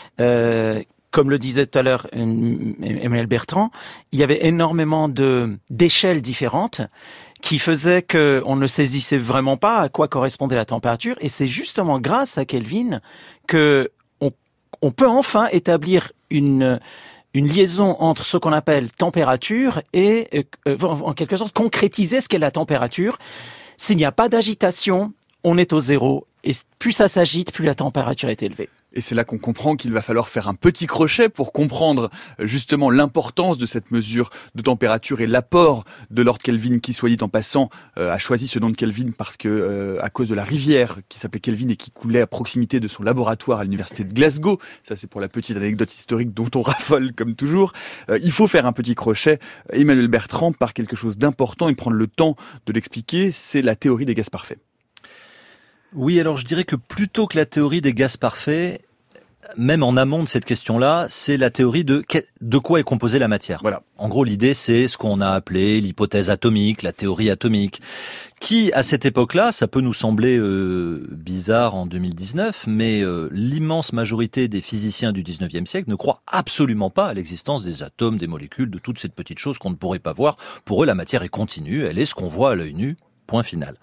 Speaker 4: comme le disait tout à l'heure Emmanuel Bertrand, il y avait énormément d'échelles différentes qui faisaient qu'on ne saisissait vraiment pas à quoi correspondait la température. Et c'est justement grâce à Kelvin que on peut enfin établir une liaison entre ce qu'on appelle température et, en quelque sorte, concrétiser ce qu'est la température. S'il n'y a pas d'agitation, on est au zéro. Et plus ça s'agite, plus la température est élevée.
Speaker 1: Et c'est là qu'on comprend qu'il va falloir faire un petit crochet pour comprendre justement l'importance de cette mesure de température et l'apport de Lord Kelvin, qui, soit dit en passant, a choisi ce nom de Kelvin parce que à cause de la rivière qui s'appelait Kelvin et qui coulait à proximité de son laboratoire à l'université de Glasgow. Ça, c'est pour la petite anecdote historique dont on raffole comme toujours. Il faut faire un petit crochet, Emmanuel Bertrand, par quelque chose d'important et prendre le temps de l'expliquer. C'est la théorie des gaz parfaits.
Speaker 2: Oui, alors je dirais que plutôt que la théorie des gaz parfaits, même en amont de cette question-là, c'est la théorie de quoi est composée la matière.
Speaker 1: Voilà.
Speaker 2: En gros, l'idée, c'est ce qu'on a appelé l'hypothèse atomique, la théorie atomique, qui, à cette époque-là, ça peut nous sembler bizarre en 2019, mais l'immense majorité des physiciens du 19e siècle ne croient absolument pas à l'existence des atomes, des molécules, de toutes ces petites choses qu'on ne pourrait pas voir. Pour eux, la matière est continue, elle est ce qu'on voit à l'œil nu, point final.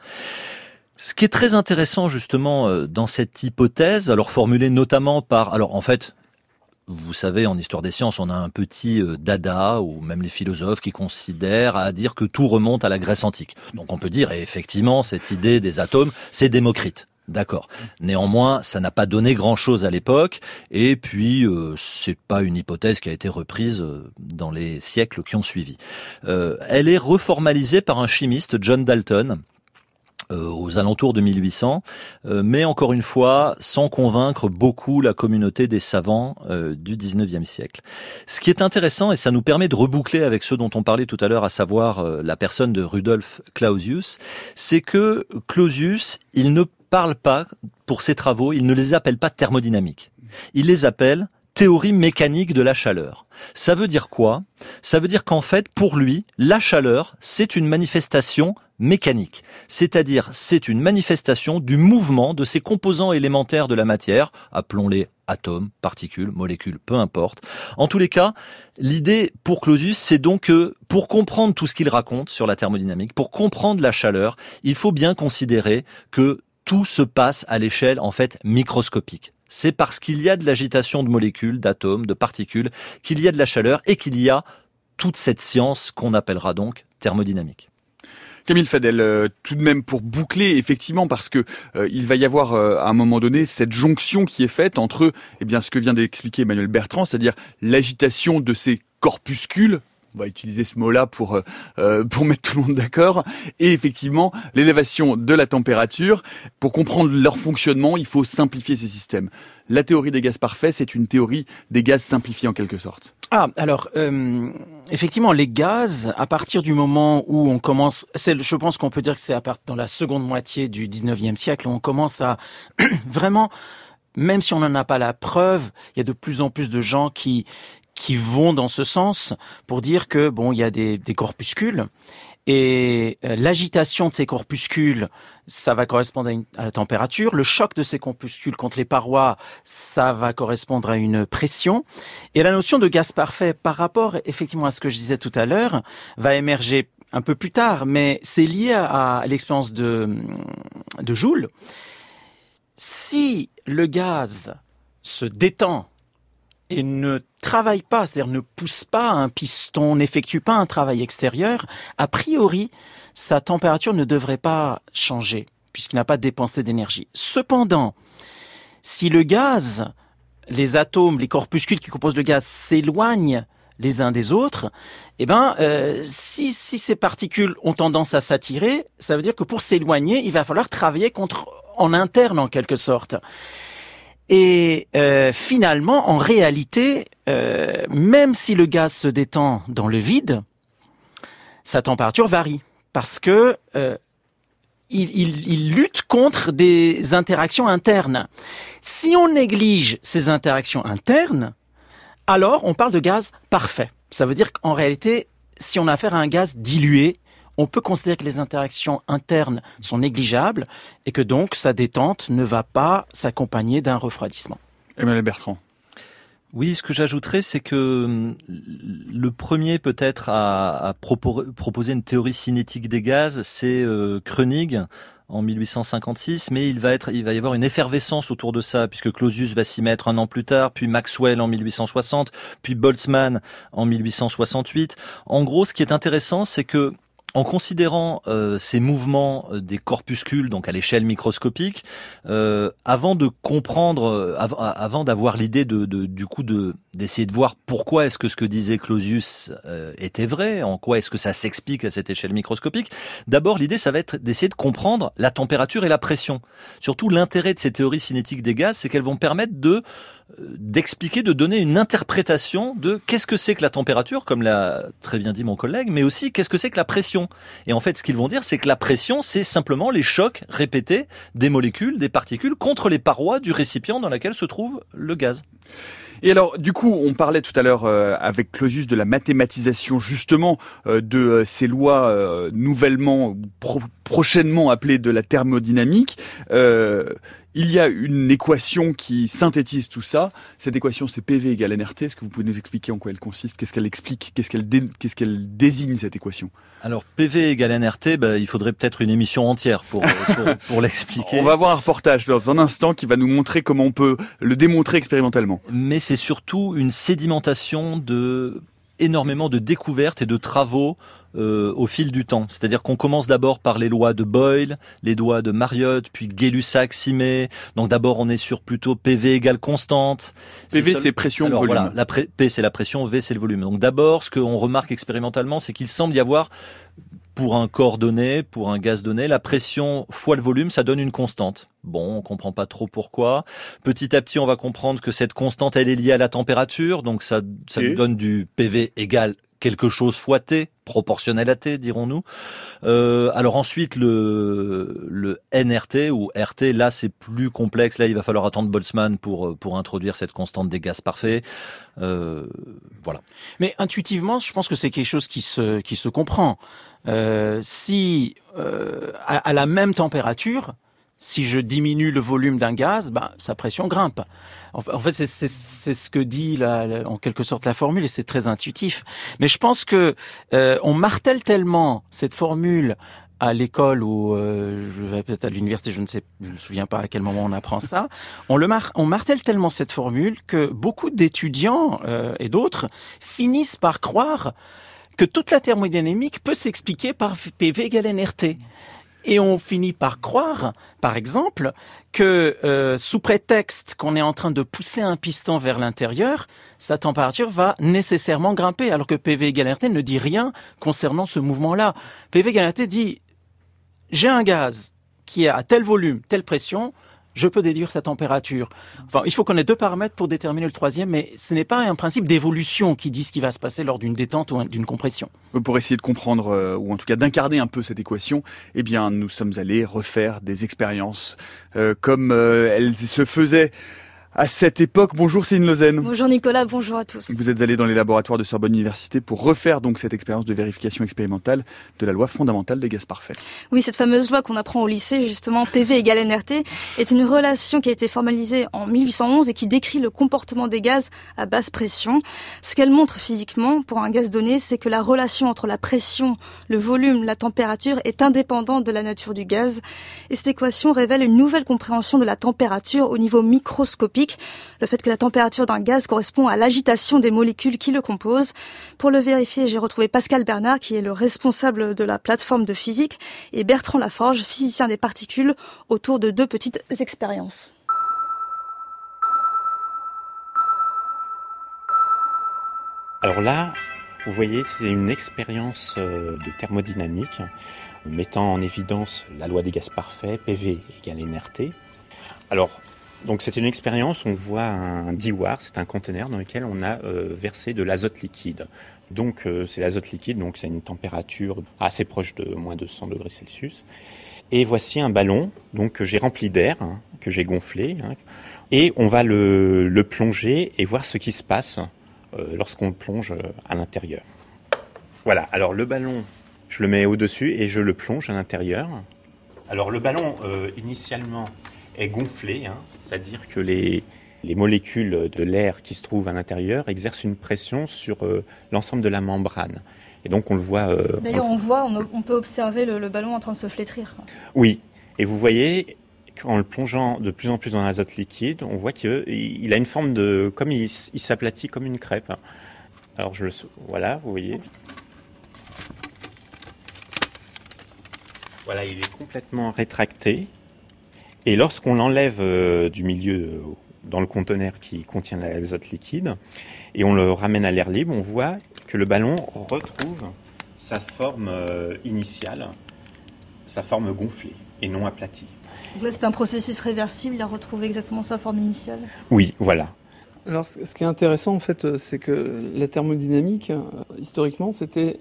Speaker 2: Ce qui est très intéressant justement dans cette hypothèse, alors formulée notamment par... Alors en fait, vous savez, en histoire des sciences, on a un petit dada, ou même les philosophes qui considèrent à dire que tout remonte à la Grèce antique. Donc on peut dire, et effectivement, cette idée des atomes, c'est Démocrite. D'accord. Néanmoins, ça n'a pas donné grand-chose à l'époque, et puis c'est pas une hypothèse qui a été reprise dans les siècles qui ont suivi. Elle est reformalisée par un chimiste, John Dalton, aux alentours de 1800, mais encore une fois, sans convaincre beaucoup la communauté des savants du 19e siècle. Ce qui est intéressant, et ça nous permet de reboucler avec ceux dont on parlait tout à l'heure, à savoir la personne de Rudolf Clausius, c'est que Clausius, il ne parle pas, pour ses travaux, il ne les appelle pas thermodynamiques. Il les appelle théorie mécanique de la chaleur. Ça veut dire quoi ? Ça veut dire qu'en fait, pour lui, la chaleur, c'est une manifestation mécanique. C'est-à-dire, c'est une manifestation du mouvement de ces composants élémentaires de la matière, appelons-les atomes, particules, molécules, peu importe. En tous les cas, l'idée pour Clausius, c'est donc que pour comprendre tout ce qu'il raconte sur la thermodynamique, pour comprendre la chaleur, il faut bien considérer que tout se passe à l'échelle, en fait, microscopique. C'est parce qu'il y a de l'agitation de molécules, d'atomes, de particules, qu'il y a de la chaleur et qu'il y a toute cette science qu'on appellera donc thermodynamique.
Speaker 1: Camille Fadel, tout de même pour boucler, effectivement, parce que il va y avoir à un moment donné cette jonction qui est faite entre ce que vient d'expliquer Emmanuel Bertrand, c'est-à-dire l'agitation de ces corpuscules. On va utiliser ce mot-là pour mettre tout le monde d'accord. Et effectivement, l'élévation de la température. Pour comprendre leur fonctionnement, il faut simplifier ces systèmes. La théorie des gaz parfaits, c'est une théorie des gaz simplifiés en quelque sorte.
Speaker 4: Alors, effectivement, les gaz, à partir du moment où on commence, je pense qu'on peut dire que c'est dans la seconde moitié du 19e siècle, on commence à vraiment, même si on n'en a pas la preuve, il y a de plus en plus de gens qui vont dans ce sens pour dire que il y a des corpuscules et l'agitation de ces corpuscules, ça va correspondre à la température. Le choc de ces corpuscules contre les parois, ça va correspondre à une pression. Et la notion de gaz parfait, par rapport effectivement à ce que je disais tout à l'heure, va émerger un peu plus tard, mais c'est lié à l'expérience de Joule. Si le gaz se détend et ne travaille pas, c'est-à-dire ne pousse pas un piston, n'effectue pas un travail extérieur, a priori, sa température ne devrait pas changer, puisqu'il n'a pas dépensé d'énergie. Cependant, si le gaz, les atomes, les corpuscules qui composent le gaz s'éloignent les uns des autres, si ces particules ont tendance à s'attirer, ça veut dire que pour s'éloigner, il va falloir travailler en interne en quelque sorte. Et finalement, en réalité, même si le gaz se détend dans le vide, sa température varie parce que il lutte contre des interactions internes. Si on néglige ces interactions internes, alors on parle de gaz parfait. Ça veut dire qu'en réalité, si on a affaire à un gaz dilué, on peut considérer que les interactions internes sont négligeables et que donc sa détente ne va pas s'accompagner d'un refroidissement.
Speaker 1: Emmanuel Bertrand.
Speaker 2: Oui, ce que j'ajouterais, c'est que le premier peut-être à proposer une théorie cinétique des gaz, c'est Koenig en 1856, mais il va y avoir une effervescence autour de ça, puisque Clausius va s'y mettre un an plus tard, puis Maxwell en 1860, puis Boltzmann en 1868. En gros, ce qui est intéressant, c'est que en considérant ces mouvements des corpuscules, donc à l'échelle microscopique, avant de comprendre, avant d'avoir l'idée d'essayer de voir pourquoi est-ce que ce que disait Clausius était vrai, en quoi est-ce que ça s'explique à cette échelle microscopique, d'abord l'idée ça va être d'essayer de comprendre la température et la pression. Surtout l'intérêt de ces théories cinétiques des gaz, c'est qu'elles vont permettre d'expliquer, de donner une interprétation de qu'est-ce que c'est que la température, comme l'a très bien dit mon collègue, mais aussi qu'est-ce que c'est que la pression. Et en fait, ce qu'ils vont dire, c'est que la pression, c'est simplement les chocs répétés des molécules, des particules, contre les parois du récipient dans lequel se trouve le gaz.
Speaker 1: Et alors, du coup, on parlait tout à l'heure avec Clausius de la mathématisation justement de ces lois nouvellement, prochainement appelées de la thermodynamique. Il y a une équation qui synthétise tout ça. Cette équation, c'est PV égale nRT. Est-ce que vous pouvez nous expliquer en quoi elle consiste? Qu'est-ce qu'elle explique? Qu'est-ce qu'elle désigne, cette équation?
Speaker 2: Alors, PV égale nRT, il faudrait peut-être une émission entière pour l'expliquer.
Speaker 1: On va voir un reportage dans un instant qui va nous montrer comment on peut le démontrer expérimentalement.
Speaker 2: Mais c'est surtout une sédimentation de énormément de découvertes et de travaux au fil du temps. C'est-à-dire qu'on commence d'abord par les lois de Boyle, les lois de Mariotte, puis Gay-Lussac-Simet. Donc d'abord on est sur plutôt PV égale constante.
Speaker 1: PV c'est pression,
Speaker 2: alors,
Speaker 1: volume.
Speaker 2: Voilà, P c'est la pression, V c'est le volume. Donc d'abord ce qu'on remarque expérimentalement, c'est qu'il semble y avoir, pour un corps donné, pour un gaz donné, la pression fois le volume, ça donne une constante. Bon, on comprend pas trop pourquoi. Petit à petit, on va comprendre que cette constante, elle est liée à la température. Donc ça nous donne du PV égale quelque chose fois T, proportionnel à T, dirons-nous. Alors ensuite, le nRT ou RT, là c'est plus complexe. Là, il va falloir attendre Boltzmann pour introduire cette constante des gaz parfaits. Voilà.
Speaker 4: Mais intuitivement, je pense que c'est quelque chose qui se comprend. Si à la même température, si je diminue le volume d'un gaz, sa pression grimpe. En fait, c'est ce que dit en quelque sorte la formule, et c'est très intuitif. Mais je pense que on martèle tellement cette formule à l'école ou je vais peut-être à l'université, je me souviens pas à quel moment on apprend ça. On martèle tellement cette formule que beaucoup d'étudiants et d'autres finissent par croire que toute la thermodynamique peut s'expliquer par PV égale nRT. Et on finit par croire, par exemple, que sous prétexte qu'on est en train de pousser un piston vers l'intérieur, sa température va nécessairement grimper, alors que PV égale nRT ne dit rien concernant ce mouvement-là. PV égale nRT dit « j'ai un gaz qui est à tel volume, telle pression », je peux déduire sa température. Enfin, il faut qu'on ait deux paramètres pour déterminer le troisième, mais ce n'est pas un principe d'évolution qui dit ce qui va se passer lors d'une détente ou d'une compression.
Speaker 1: Pour essayer de comprendre, ou en tout cas d'incarner un peu cette équation, eh bien, nous sommes allés refaire des expériences comme elles se faisaient à cette époque. Bonjour Céline Lausanne.
Speaker 7: Bonjour Nicolas, bonjour à tous.
Speaker 1: Vous êtes allé dans les laboratoires de Sorbonne Université pour refaire donc cette expérience de vérification expérimentale de la loi fondamentale des gaz parfaits.
Speaker 7: Oui, cette fameuse loi qu'on apprend au lycée, justement, PV égale nRT, est une relation qui a été formalisée en 1811 et qui décrit le comportement des gaz à basse pression. Ce qu'elle montre physiquement pour un gaz donné, c'est que la relation entre la pression, le volume, la température est indépendante de la nature du gaz. Et cette équation révèle une nouvelle compréhension de la température au niveau microscopique. Le fait que la température d'un gaz correspond à l'agitation des molécules qui le composent. Pour le vérifier, j'ai retrouvé Pascal Bernard, qui est le responsable de la plateforme de physique, et Bertrand Laforge, physicien des particules, autour de deux petites expériences.
Speaker 8: Alors là, vous voyez, c'est une expérience de thermodynamique mettant en évidence la loi des gaz parfaits, PV égale nRT. Alors, donc c'est une expérience, on voit un diwa, c'est un conteneur dans lequel on a versé de l'azote liquide. Donc c'est l'azote liquide, donc c'est une température assez proche de moins de 100 degrés Celsius. Et voici un ballon donc, que j'ai rempli d'air, que j'ai gonflé. Et on va le plonger et voir ce qui se passe lorsqu'on le plonge à l'intérieur. Voilà, alors le ballon, Je le mets au-dessus et je le plonge à l'intérieur. Alors le ballon, initialement, est gonflé, c'est-à-dire que les molécules de l'air qui se trouvent à l'intérieur exercent une pression sur l'ensemble de la membrane. Et donc on le voit...
Speaker 7: D'ailleurs, on peut observer le ballon en train de se flétrir.
Speaker 8: Oui, et vous voyez qu'en le plongeant de plus en plus dans l'azote liquide, on voit qu'il a une forme de... comme il s'aplatit comme une crêpe. Alors voilà, vous voyez. Voilà, il est complètement rétracté. Et lorsqu'on l'enlève du milieu dans le conteneur qui contient l'azote liquide et on le ramène à l'air libre, on voit que le ballon retrouve sa forme initiale, sa forme gonflée et non aplatie.
Speaker 7: Donc là, c'est un processus réversible, il a retrouvé exactement sa forme initiale.
Speaker 8: Oui, voilà.
Speaker 9: Alors, ce qui est intéressant, en fait, c'est que la thermodynamique, historiquement, c'était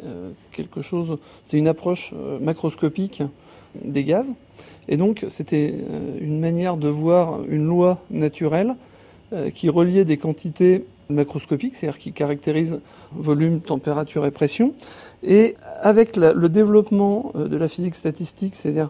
Speaker 9: c'était une approche macroscopique des gaz. Et donc, c'était une manière de voir une loi naturelle qui reliait des quantités macroscopiques, c'est-à-dire qui caractérisent volume, température et pression. Et avec le développement de la physique statistique, c'est-à-dire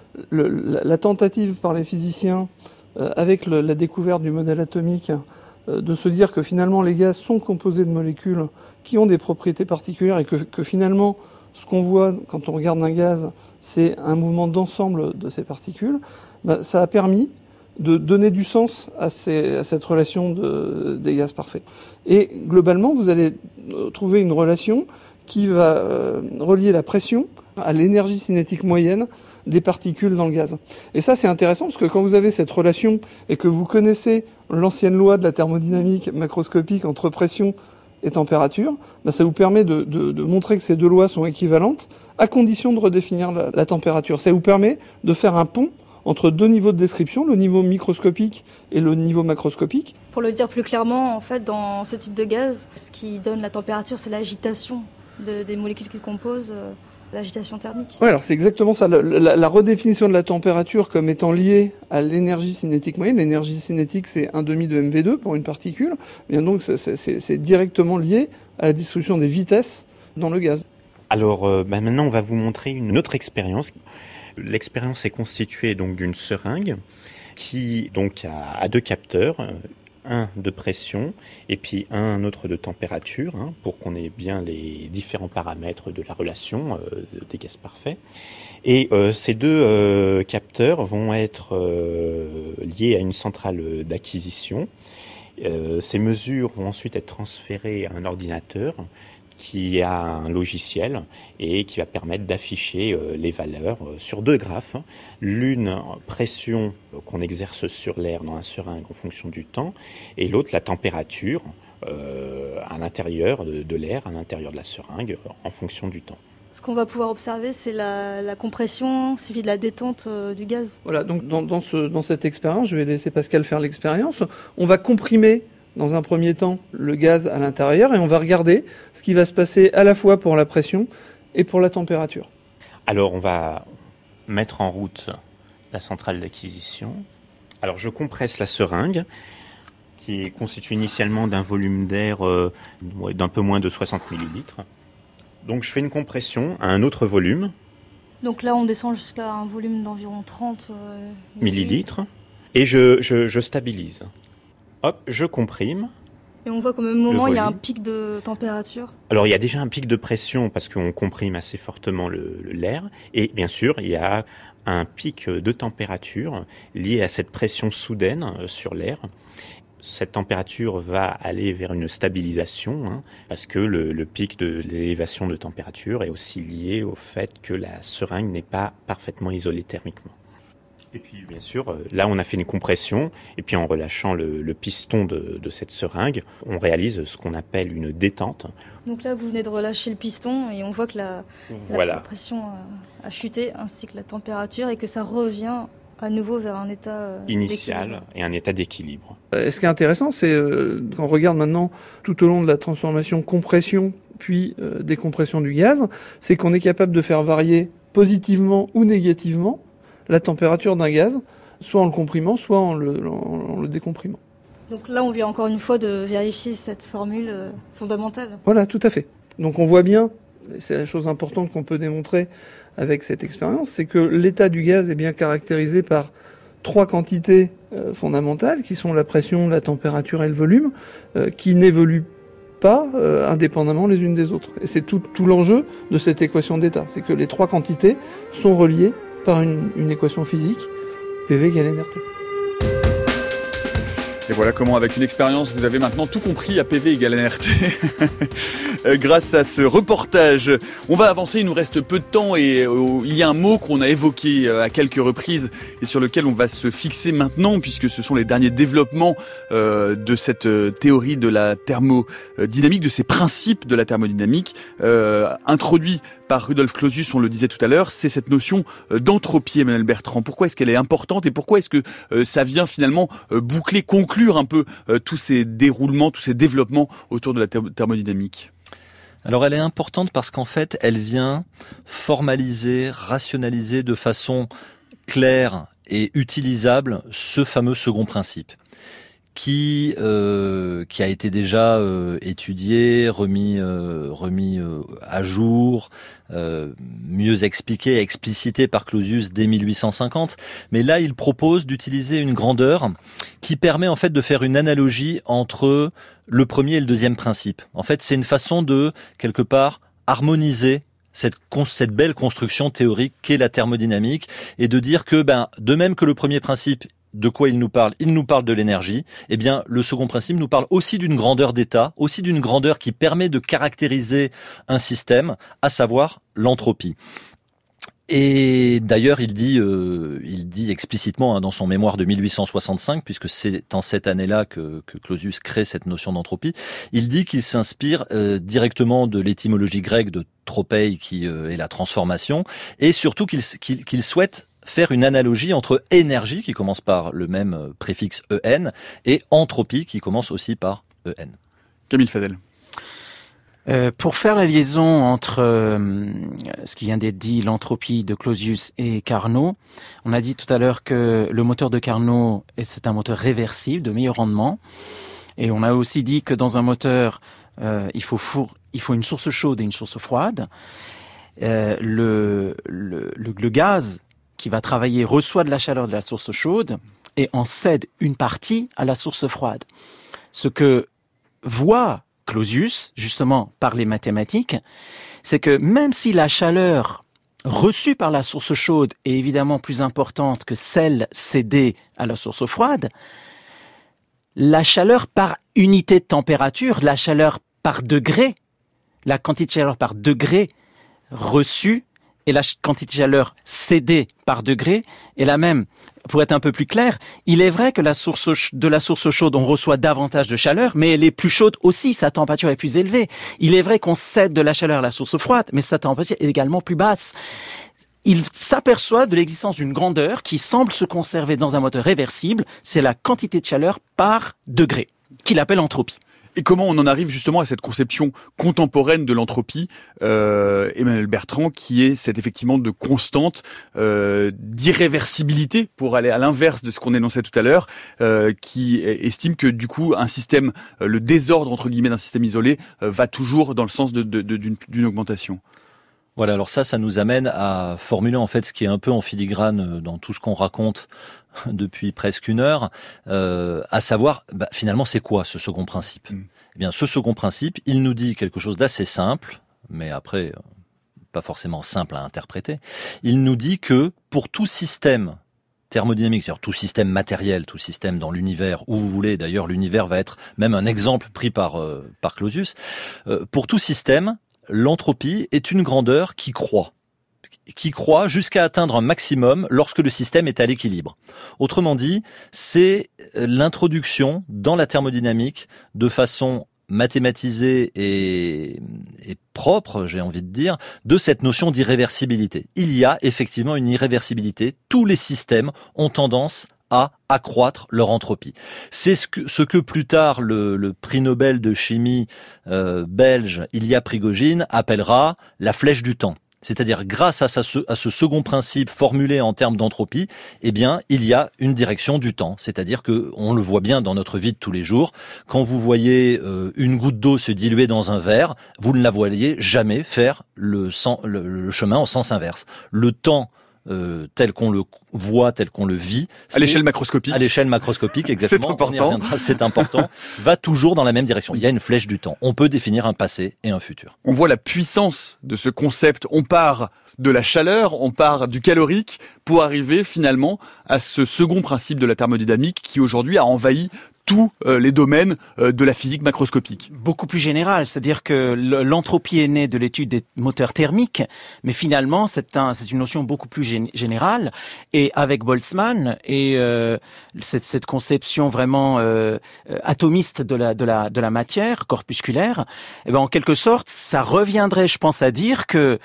Speaker 9: la tentative par les physiciens, avec la découverte du modèle atomique, de se dire que finalement les gaz sont composés de molécules qui ont des propriétés particulières et que finalement ce qu'on voit quand on regarde un gaz, c'est un mouvement d'ensemble de ces particules, ça a permis de donner du sens à cette relation des gaz parfaits. Et globalement, vous allez trouver une relation qui va relier la pression à l'énergie cinétique moyenne des particules dans le gaz. Et ça, c'est intéressant parce que quand vous avez cette relation et que vous connaissez l'ancienne loi de la thermodynamique macroscopique entre pression et température, ça vous permet de montrer que ces deux lois sont équivalentes à condition de redéfinir la température. Ça vous permet de faire un pont entre deux niveaux de description, le niveau microscopique et le niveau macroscopique.
Speaker 7: Pour le dire plus clairement, en fait, dans ce type de gaz, ce qui donne la température, c'est l'agitation des molécules qui composent, l'agitation thermique.
Speaker 9: Oui, alors c'est exactement ça. La redéfinition de la température comme étant liée à l'énergie cinétique moyenne. L'énergie cinétique, c'est 1/2 de MV2 pour une particule. Bien donc, c'est directement lié à la distribution des vitesses dans le gaz.
Speaker 8: Alors maintenant, on va vous montrer une autre expérience. L'expérience est constituée donc d'une seringue qui donc a deux capteurs, un de pression et puis un autre de température, pour qu'on ait bien les différents paramètres de la relation des gaz parfaits. Et ces deux capteurs vont être liés à une centrale d'acquisition. Ces mesures vont ensuite être transférées à un ordinateur qui a un logiciel et qui va permettre d'afficher les valeurs sur deux graphes. L'une, pression qu'on exerce sur l'air dans la seringue en fonction du temps, et l'autre, la température à l'intérieur de l'air, à l'intérieur de la seringue, en fonction du temps.
Speaker 7: Ce qu'on va pouvoir observer, c'est la compression suivie de la détente du gaz.
Speaker 9: Voilà, donc dans cette expérience, je vais laisser Pascal faire l'expérience. On va comprimer dans un premier temps le gaz à l'intérieur et on va regarder ce qui va se passer à la fois pour la pression et pour la température.
Speaker 8: Alors on va mettre en route la centrale d'acquisition. Alors je compresse la seringue qui est constituée initialement d'un volume d'air d'un peu moins de 60 millilitres. Donc je fais une compression à un autre volume.
Speaker 7: Donc là on descend jusqu'à un volume d'environ 30
Speaker 8: millilitres et je stabilise. Hop, je comprime.
Speaker 7: Et on voit qu'au même moment, il y a un pic de température.
Speaker 8: Alors, il y a déjà un pic de pression parce qu'on comprime assez fortement l'air. Et bien sûr, il y a un pic de température lié à cette pression soudaine sur l'air. Cette température va aller vers une stabilisation parce que le pic de l'élévation de température est aussi lié au fait que la seringue n'est pas parfaitement isolée thermiquement. Et puis, bien sûr, là, on a fait une compression, et puis en relâchant le piston de cette seringue, on réalise ce qu'on appelle une détente.
Speaker 7: Donc là, vous venez de relâcher le piston, et on voit que la pression a chuté, ainsi que la température, et que ça revient à nouveau vers un état
Speaker 8: initial et un état d'équilibre.
Speaker 9: Ce qui est intéressant, c'est quand on regarde maintenant tout au long de la transformation compression, puis décompression du gaz, c'est qu'on est capable de faire varier positivement ou négativement la température d'un gaz, soit en le comprimant, soit en le décomprimant.
Speaker 7: Donc là, on vient encore une fois de vérifier cette formule fondamentale.
Speaker 9: Voilà, tout à fait. Donc on voit bien et c'est la chose importante qu'on peut démontrer avec cette expérience, c'est que l'état du gaz est bien caractérisé par 3 quantités fondamentales, qui sont la pression, la température et le volume, qui n'évoluent pas indépendamment les unes des autres. Et c'est tout l'enjeu de cette équation d'état, c'est que les 3 quantités sont reliées par une équation physique, PV égale nRT.
Speaker 1: Et voilà comment, avec une expérience, vous avez maintenant tout compris à PV égale nRT. Grâce à ce reportage. On va avancer, il nous reste peu de temps et il y a un mot qu'on a évoqué à quelques reprises et sur lequel on va se fixer maintenant, puisque ce sont les derniers développements de cette théorie de la thermodynamique, de ces principes de la thermodynamique, introduits par Rudolf Clausius, on le disait tout à l'heure. C'est cette notion d'entropie, Emmanuel Bertrand. Pourquoi est-ce qu'elle est importante et pourquoi est-ce que ça vient finalement boucler, conclure un peu tous ces déroulements, tous ces développements autour de la thermodynamique ?
Speaker 2: Alors elle est importante parce qu'en fait, elle vient formaliser, rationaliser de façon claire et utilisable ce fameux second principe qui a été déjà étudié, remis à jour, mieux expliqué, explicité par Clausius dès 1850. Mais là, il propose d'utiliser une grandeur qui permet en fait de faire une analogie entre le premier et le deuxième principe. En fait, c'est une façon de, quelque part, harmoniser cette belle construction théorique qu'est la thermodynamique et de dire que, de même que le premier principe, de quoi il nous parle de l'énergie, eh bien, le second principe nous parle aussi d'une grandeur d'état, aussi d'une grandeur qui permet de caractériser un système, à savoir l'entropie. Et d'ailleurs, il dit explicitement dans son mémoire de 1865, puisque c'est en cette année-là que Clausius crée cette notion d'entropie, il dit qu'il s'inspire directement de l'étymologie grecque de tropei, qui est la transformation, et surtout qu'il souhaite faire une analogie entre énergie, qui commence par le même préfixe En, et entropie, qui commence aussi par En.
Speaker 1: Camille Fadel.
Speaker 4: Pour faire la liaison entre ce qui vient d'être dit, l'entropie de Clausius et Carnot, on a dit tout à l'heure que le moteur de Carnot, c'est un moteur réversible, de meilleur rendement. Et on a aussi dit que dans un moteur, il faut une source chaude et une source froide. Le gaz qui va travailler reçoit de la chaleur de la source chaude et en cède une partie à la source froide. Ce que voit Clausius, justement par les mathématiques, c'est que même si la chaleur reçue par la source chaude est évidemment plus importante que celle cédée à la source froide, la chaleur par unité de température, la chaleur par degré, la quantité de chaleur par degré reçue et la quantité de chaleur cédée par degré est la même. Pour être un peu plus clair, il est vrai que de la source chaude, on reçoit davantage de chaleur, mais elle est plus chaude aussi, sa température est plus élevée. Il est vrai qu'on cède de la chaleur à la source froide, mais sa température est également plus basse. Il s'aperçoit de l'existence d'une grandeur qui semble se conserver dans un moteur réversible, c'est la quantité de chaleur par degré, qu'il appelle entropie.
Speaker 1: Et comment on en arrive justement à cette conception contemporaine de l'entropie, Emmanuel Bertrand, qui est cette effectivement de constante d'irréversibilité, pour aller à l'inverse de ce qu'on énonçait tout à l'heure, qui estime que du coup un système, le désordre entre guillemets d'un système isolé, va toujours dans le sens d'une augmentation.
Speaker 2: Voilà, alors ça nous amène à formuler en fait ce qui est un peu en filigrane dans tout ce qu'on raconte depuis presque une heure, à savoir finalement c'est quoi ce second principe ? Eh bien ce second principe, il nous dit quelque chose d'assez simple, mais après pas forcément simple à interpréter. Il nous dit que pour tout système thermodynamique, c'est-à-dire tout système matériel, tout système dans l'univers, où vous voulez, d'ailleurs l'univers va être même un exemple pris par Clausius, pour tout système, l'entropie est une grandeur qui croît jusqu'à atteindre un maximum lorsque le système est à l'équilibre. Autrement dit, c'est l'introduction dans la thermodynamique de façon mathématisée et propre, j'ai envie de dire, de cette notion d'irréversibilité. Il y a effectivement une irréversibilité. Tous les systèmes ont tendance à accroître leur entropie. C'est ce que plus tard le prix Nobel de chimie belge Ilya Prigogine appellera la flèche du temps. C'est-à-dire, grâce à ce second principe formulé en termes d'entropie, eh bien, il y a une direction du temps. C'est-à-dire que on le voit bien dans notre vie de tous les jours. Quand vous voyez une goutte d'eau se diluer dans un verre, vous ne la voyez jamais faire le chemin en sens inverse. Le temps tel qu'on le voit, tel qu'on le vit.
Speaker 1: À l'échelle macroscopique.
Speaker 2: À l'échelle macroscopique, exactement.
Speaker 1: C'est important.
Speaker 2: C'est important. Va toujours dans la même direction. Il y a une flèche du temps. On peut définir un passé et un futur.
Speaker 1: On voit la puissance de ce concept. On part de la chaleur, on part du calorique pour arriver finalement à ce second principe de la thermodynamique qui aujourd'hui a envahi tous les domaines de la physique macroscopique.
Speaker 4: Beaucoup plus général, c'est-à-dire que l'entropie est née de l'étude des moteurs thermiques, mais finalement c'est une notion beaucoup plus générale. Et avec Boltzmann et cette conception vraiment atomiste de la matière corpusculaire, eh ben en quelque sorte, ça reviendrait, je pense, à dire que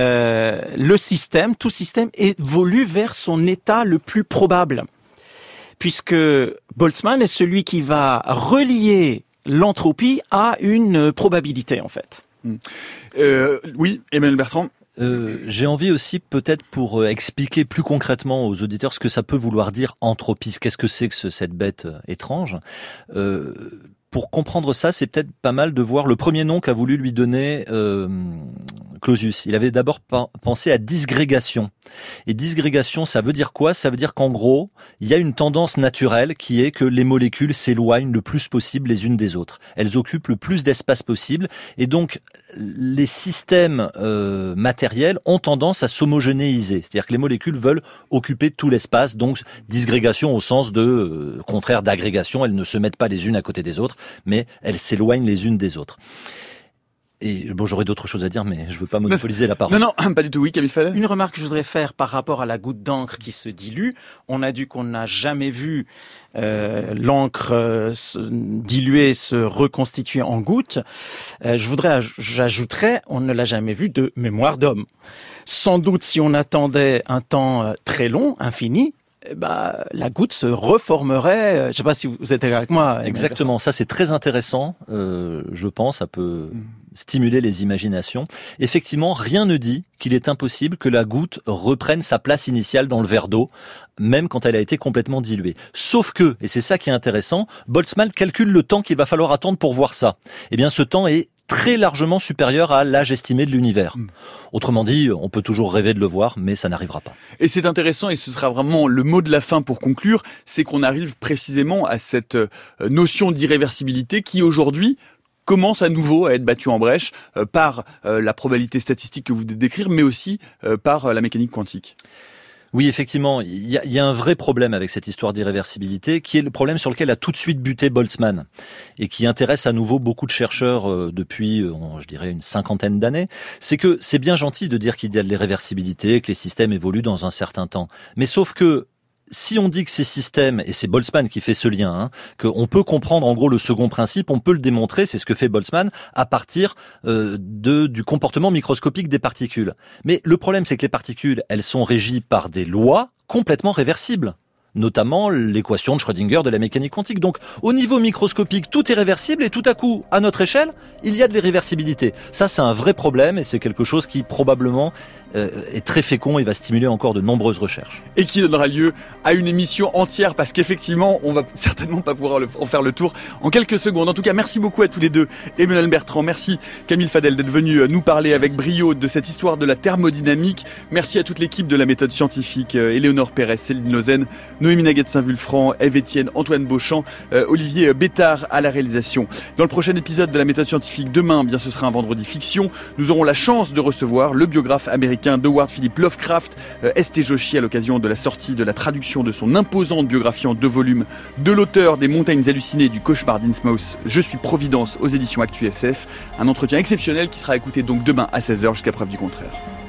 Speaker 4: tout système évolue vers son état le plus probable. Puisque Boltzmann est celui qui va relier l'entropie à une probabilité, en fait.
Speaker 1: Oui, Emmanuel Bertrand.
Speaker 2: J'ai envie aussi, peut-être pour expliquer plus concrètement aux auditeurs ce que ça peut vouloir dire entropie. Qu'est-ce que c'est que cette bête étrange ? Pour comprendre ça, c'est peut-être pas mal de voir le premier nom qu'a voulu lui donner Clausius. Il avait d'abord pensé à disgrégation. Et disgrégation, ça veut dire quoi ? Ça veut dire qu'en gros, il y a une tendance naturelle qui est que les molécules s'éloignent le plus possible les unes des autres. Elles occupent le plus d'espace possible. Et donc, les systèmes matériels ont tendance à s'homogénéiser. C'est-à-dire que les molécules veulent occuper tout l'espace. Donc, disgrégation au sens de contraire d'agrégation. Elles ne se mettent pas les unes à côté des autres, mais elles s'éloignent les unes des autres. Et bon, j'aurais d'autres choses à dire, mais je veux pas monopoliser la parole.
Speaker 1: Non, pas du tout. Oui, Camille Fadel.
Speaker 4: Une remarque que je voudrais faire par rapport à la goutte d'encre qui se dilue. On a dit qu'on n'a jamais vu l'encre diluée se reconstituer en goutte. J'ajouterais, on ne l'a jamais vu de mémoire d'homme. Sans doute, si on attendait un temps très long, infini, la goutte se reformerait. Je ne sais pas si vous êtes d'accord avec moi.
Speaker 2: Exactement, ça c'est très intéressant. Je pense, ça peut stimuler les imaginations. Effectivement, rien ne dit qu'il est impossible que la goutte reprenne sa place initiale dans le verre d'eau, même quand elle a été complètement diluée. Sauf que, et c'est ça qui est intéressant, Boltzmann calcule le temps qu'il va falloir attendre pour voir ça. Eh bien, ce temps est très largement supérieur à l'âge estimé de l'univers. Autrement dit, on peut toujours rêver de le voir, mais ça n'arrivera pas.
Speaker 1: Et c'est intéressant, et ce sera vraiment le mot de la fin pour conclure, c'est qu'on arrive précisément à cette notion d'irréversibilité qui aujourd'hui commence à nouveau à être battue en brèche par la probabilité statistique que vous venez de décrire, mais aussi par la mécanique quantique.
Speaker 2: Oui, effectivement, il y a un vrai problème avec cette histoire d'irréversibilité, qui est le problème sur lequel a tout de suite buté Boltzmann, et qui intéresse à nouveau beaucoup de chercheurs depuis, je dirais, une cinquantaine d'années. C'est que c'est bien gentil de dire qu'il y a de l'irréversibilité, que les systèmes évoluent dans un certain temps. Mais sauf que, si on dit que ces systèmes, et c'est Boltzmann qui fait ce lien, qu'on peut comprendre en gros le second principe, on peut le démontrer, c'est ce que fait Boltzmann, à partir du comportement microscopique des particules. Mais le problème, c'est que les particules, elles sont régies par des lois complètement réversibles, notamment l'équation de Schrödinger de la mécanique quantique. Donc, au niveau microscopique, tout est réversible et tout à coup, à notre échelle, il y a de l'irréversibilité. Ça, c'est un vrai problème et c'est quelque chose qui probablement est très fécond et va stimuler encore de nombreuses recherches.
Speaker 1: Et qui donnera lieu à une émission entière parce qu'effectivement, on va certainement pas pouvoir en faire le tour en quelques secondes. En tout cas, merci beaucoup à tous les deux. Emmanuel Bertrand, merci Camille Fadel d'être venu nous parler avec brio de cette histoire de la thermodynamique. Merci à toute l'équipe de la méthode scientifique, Éléonore Pérez, Céline Lausanne, Noémie Naguet-Saint-Vulfranc, Ève Etienne, Antoine Beauchamp, Olivier Bétard à la réalisation. Dans le prochain épisode de la méthode scientifique demain, bien ce sera un vendredi fiction, nous aurons la chance de recevoir le biographe américain d'Howard Philip Lovecraft, S.T. Joshi, à l'occasion de la sortie de la traduction de son imposante biographie en 2 volumes de l'auteur des Montagnes hallucinées et du cauchemar d'Innsmouth, Je suis Providence aux éditions Actu SF. Un entretien exceptionnel qui sera écouté donc demain à 16h jusqu'à preuve du contraire.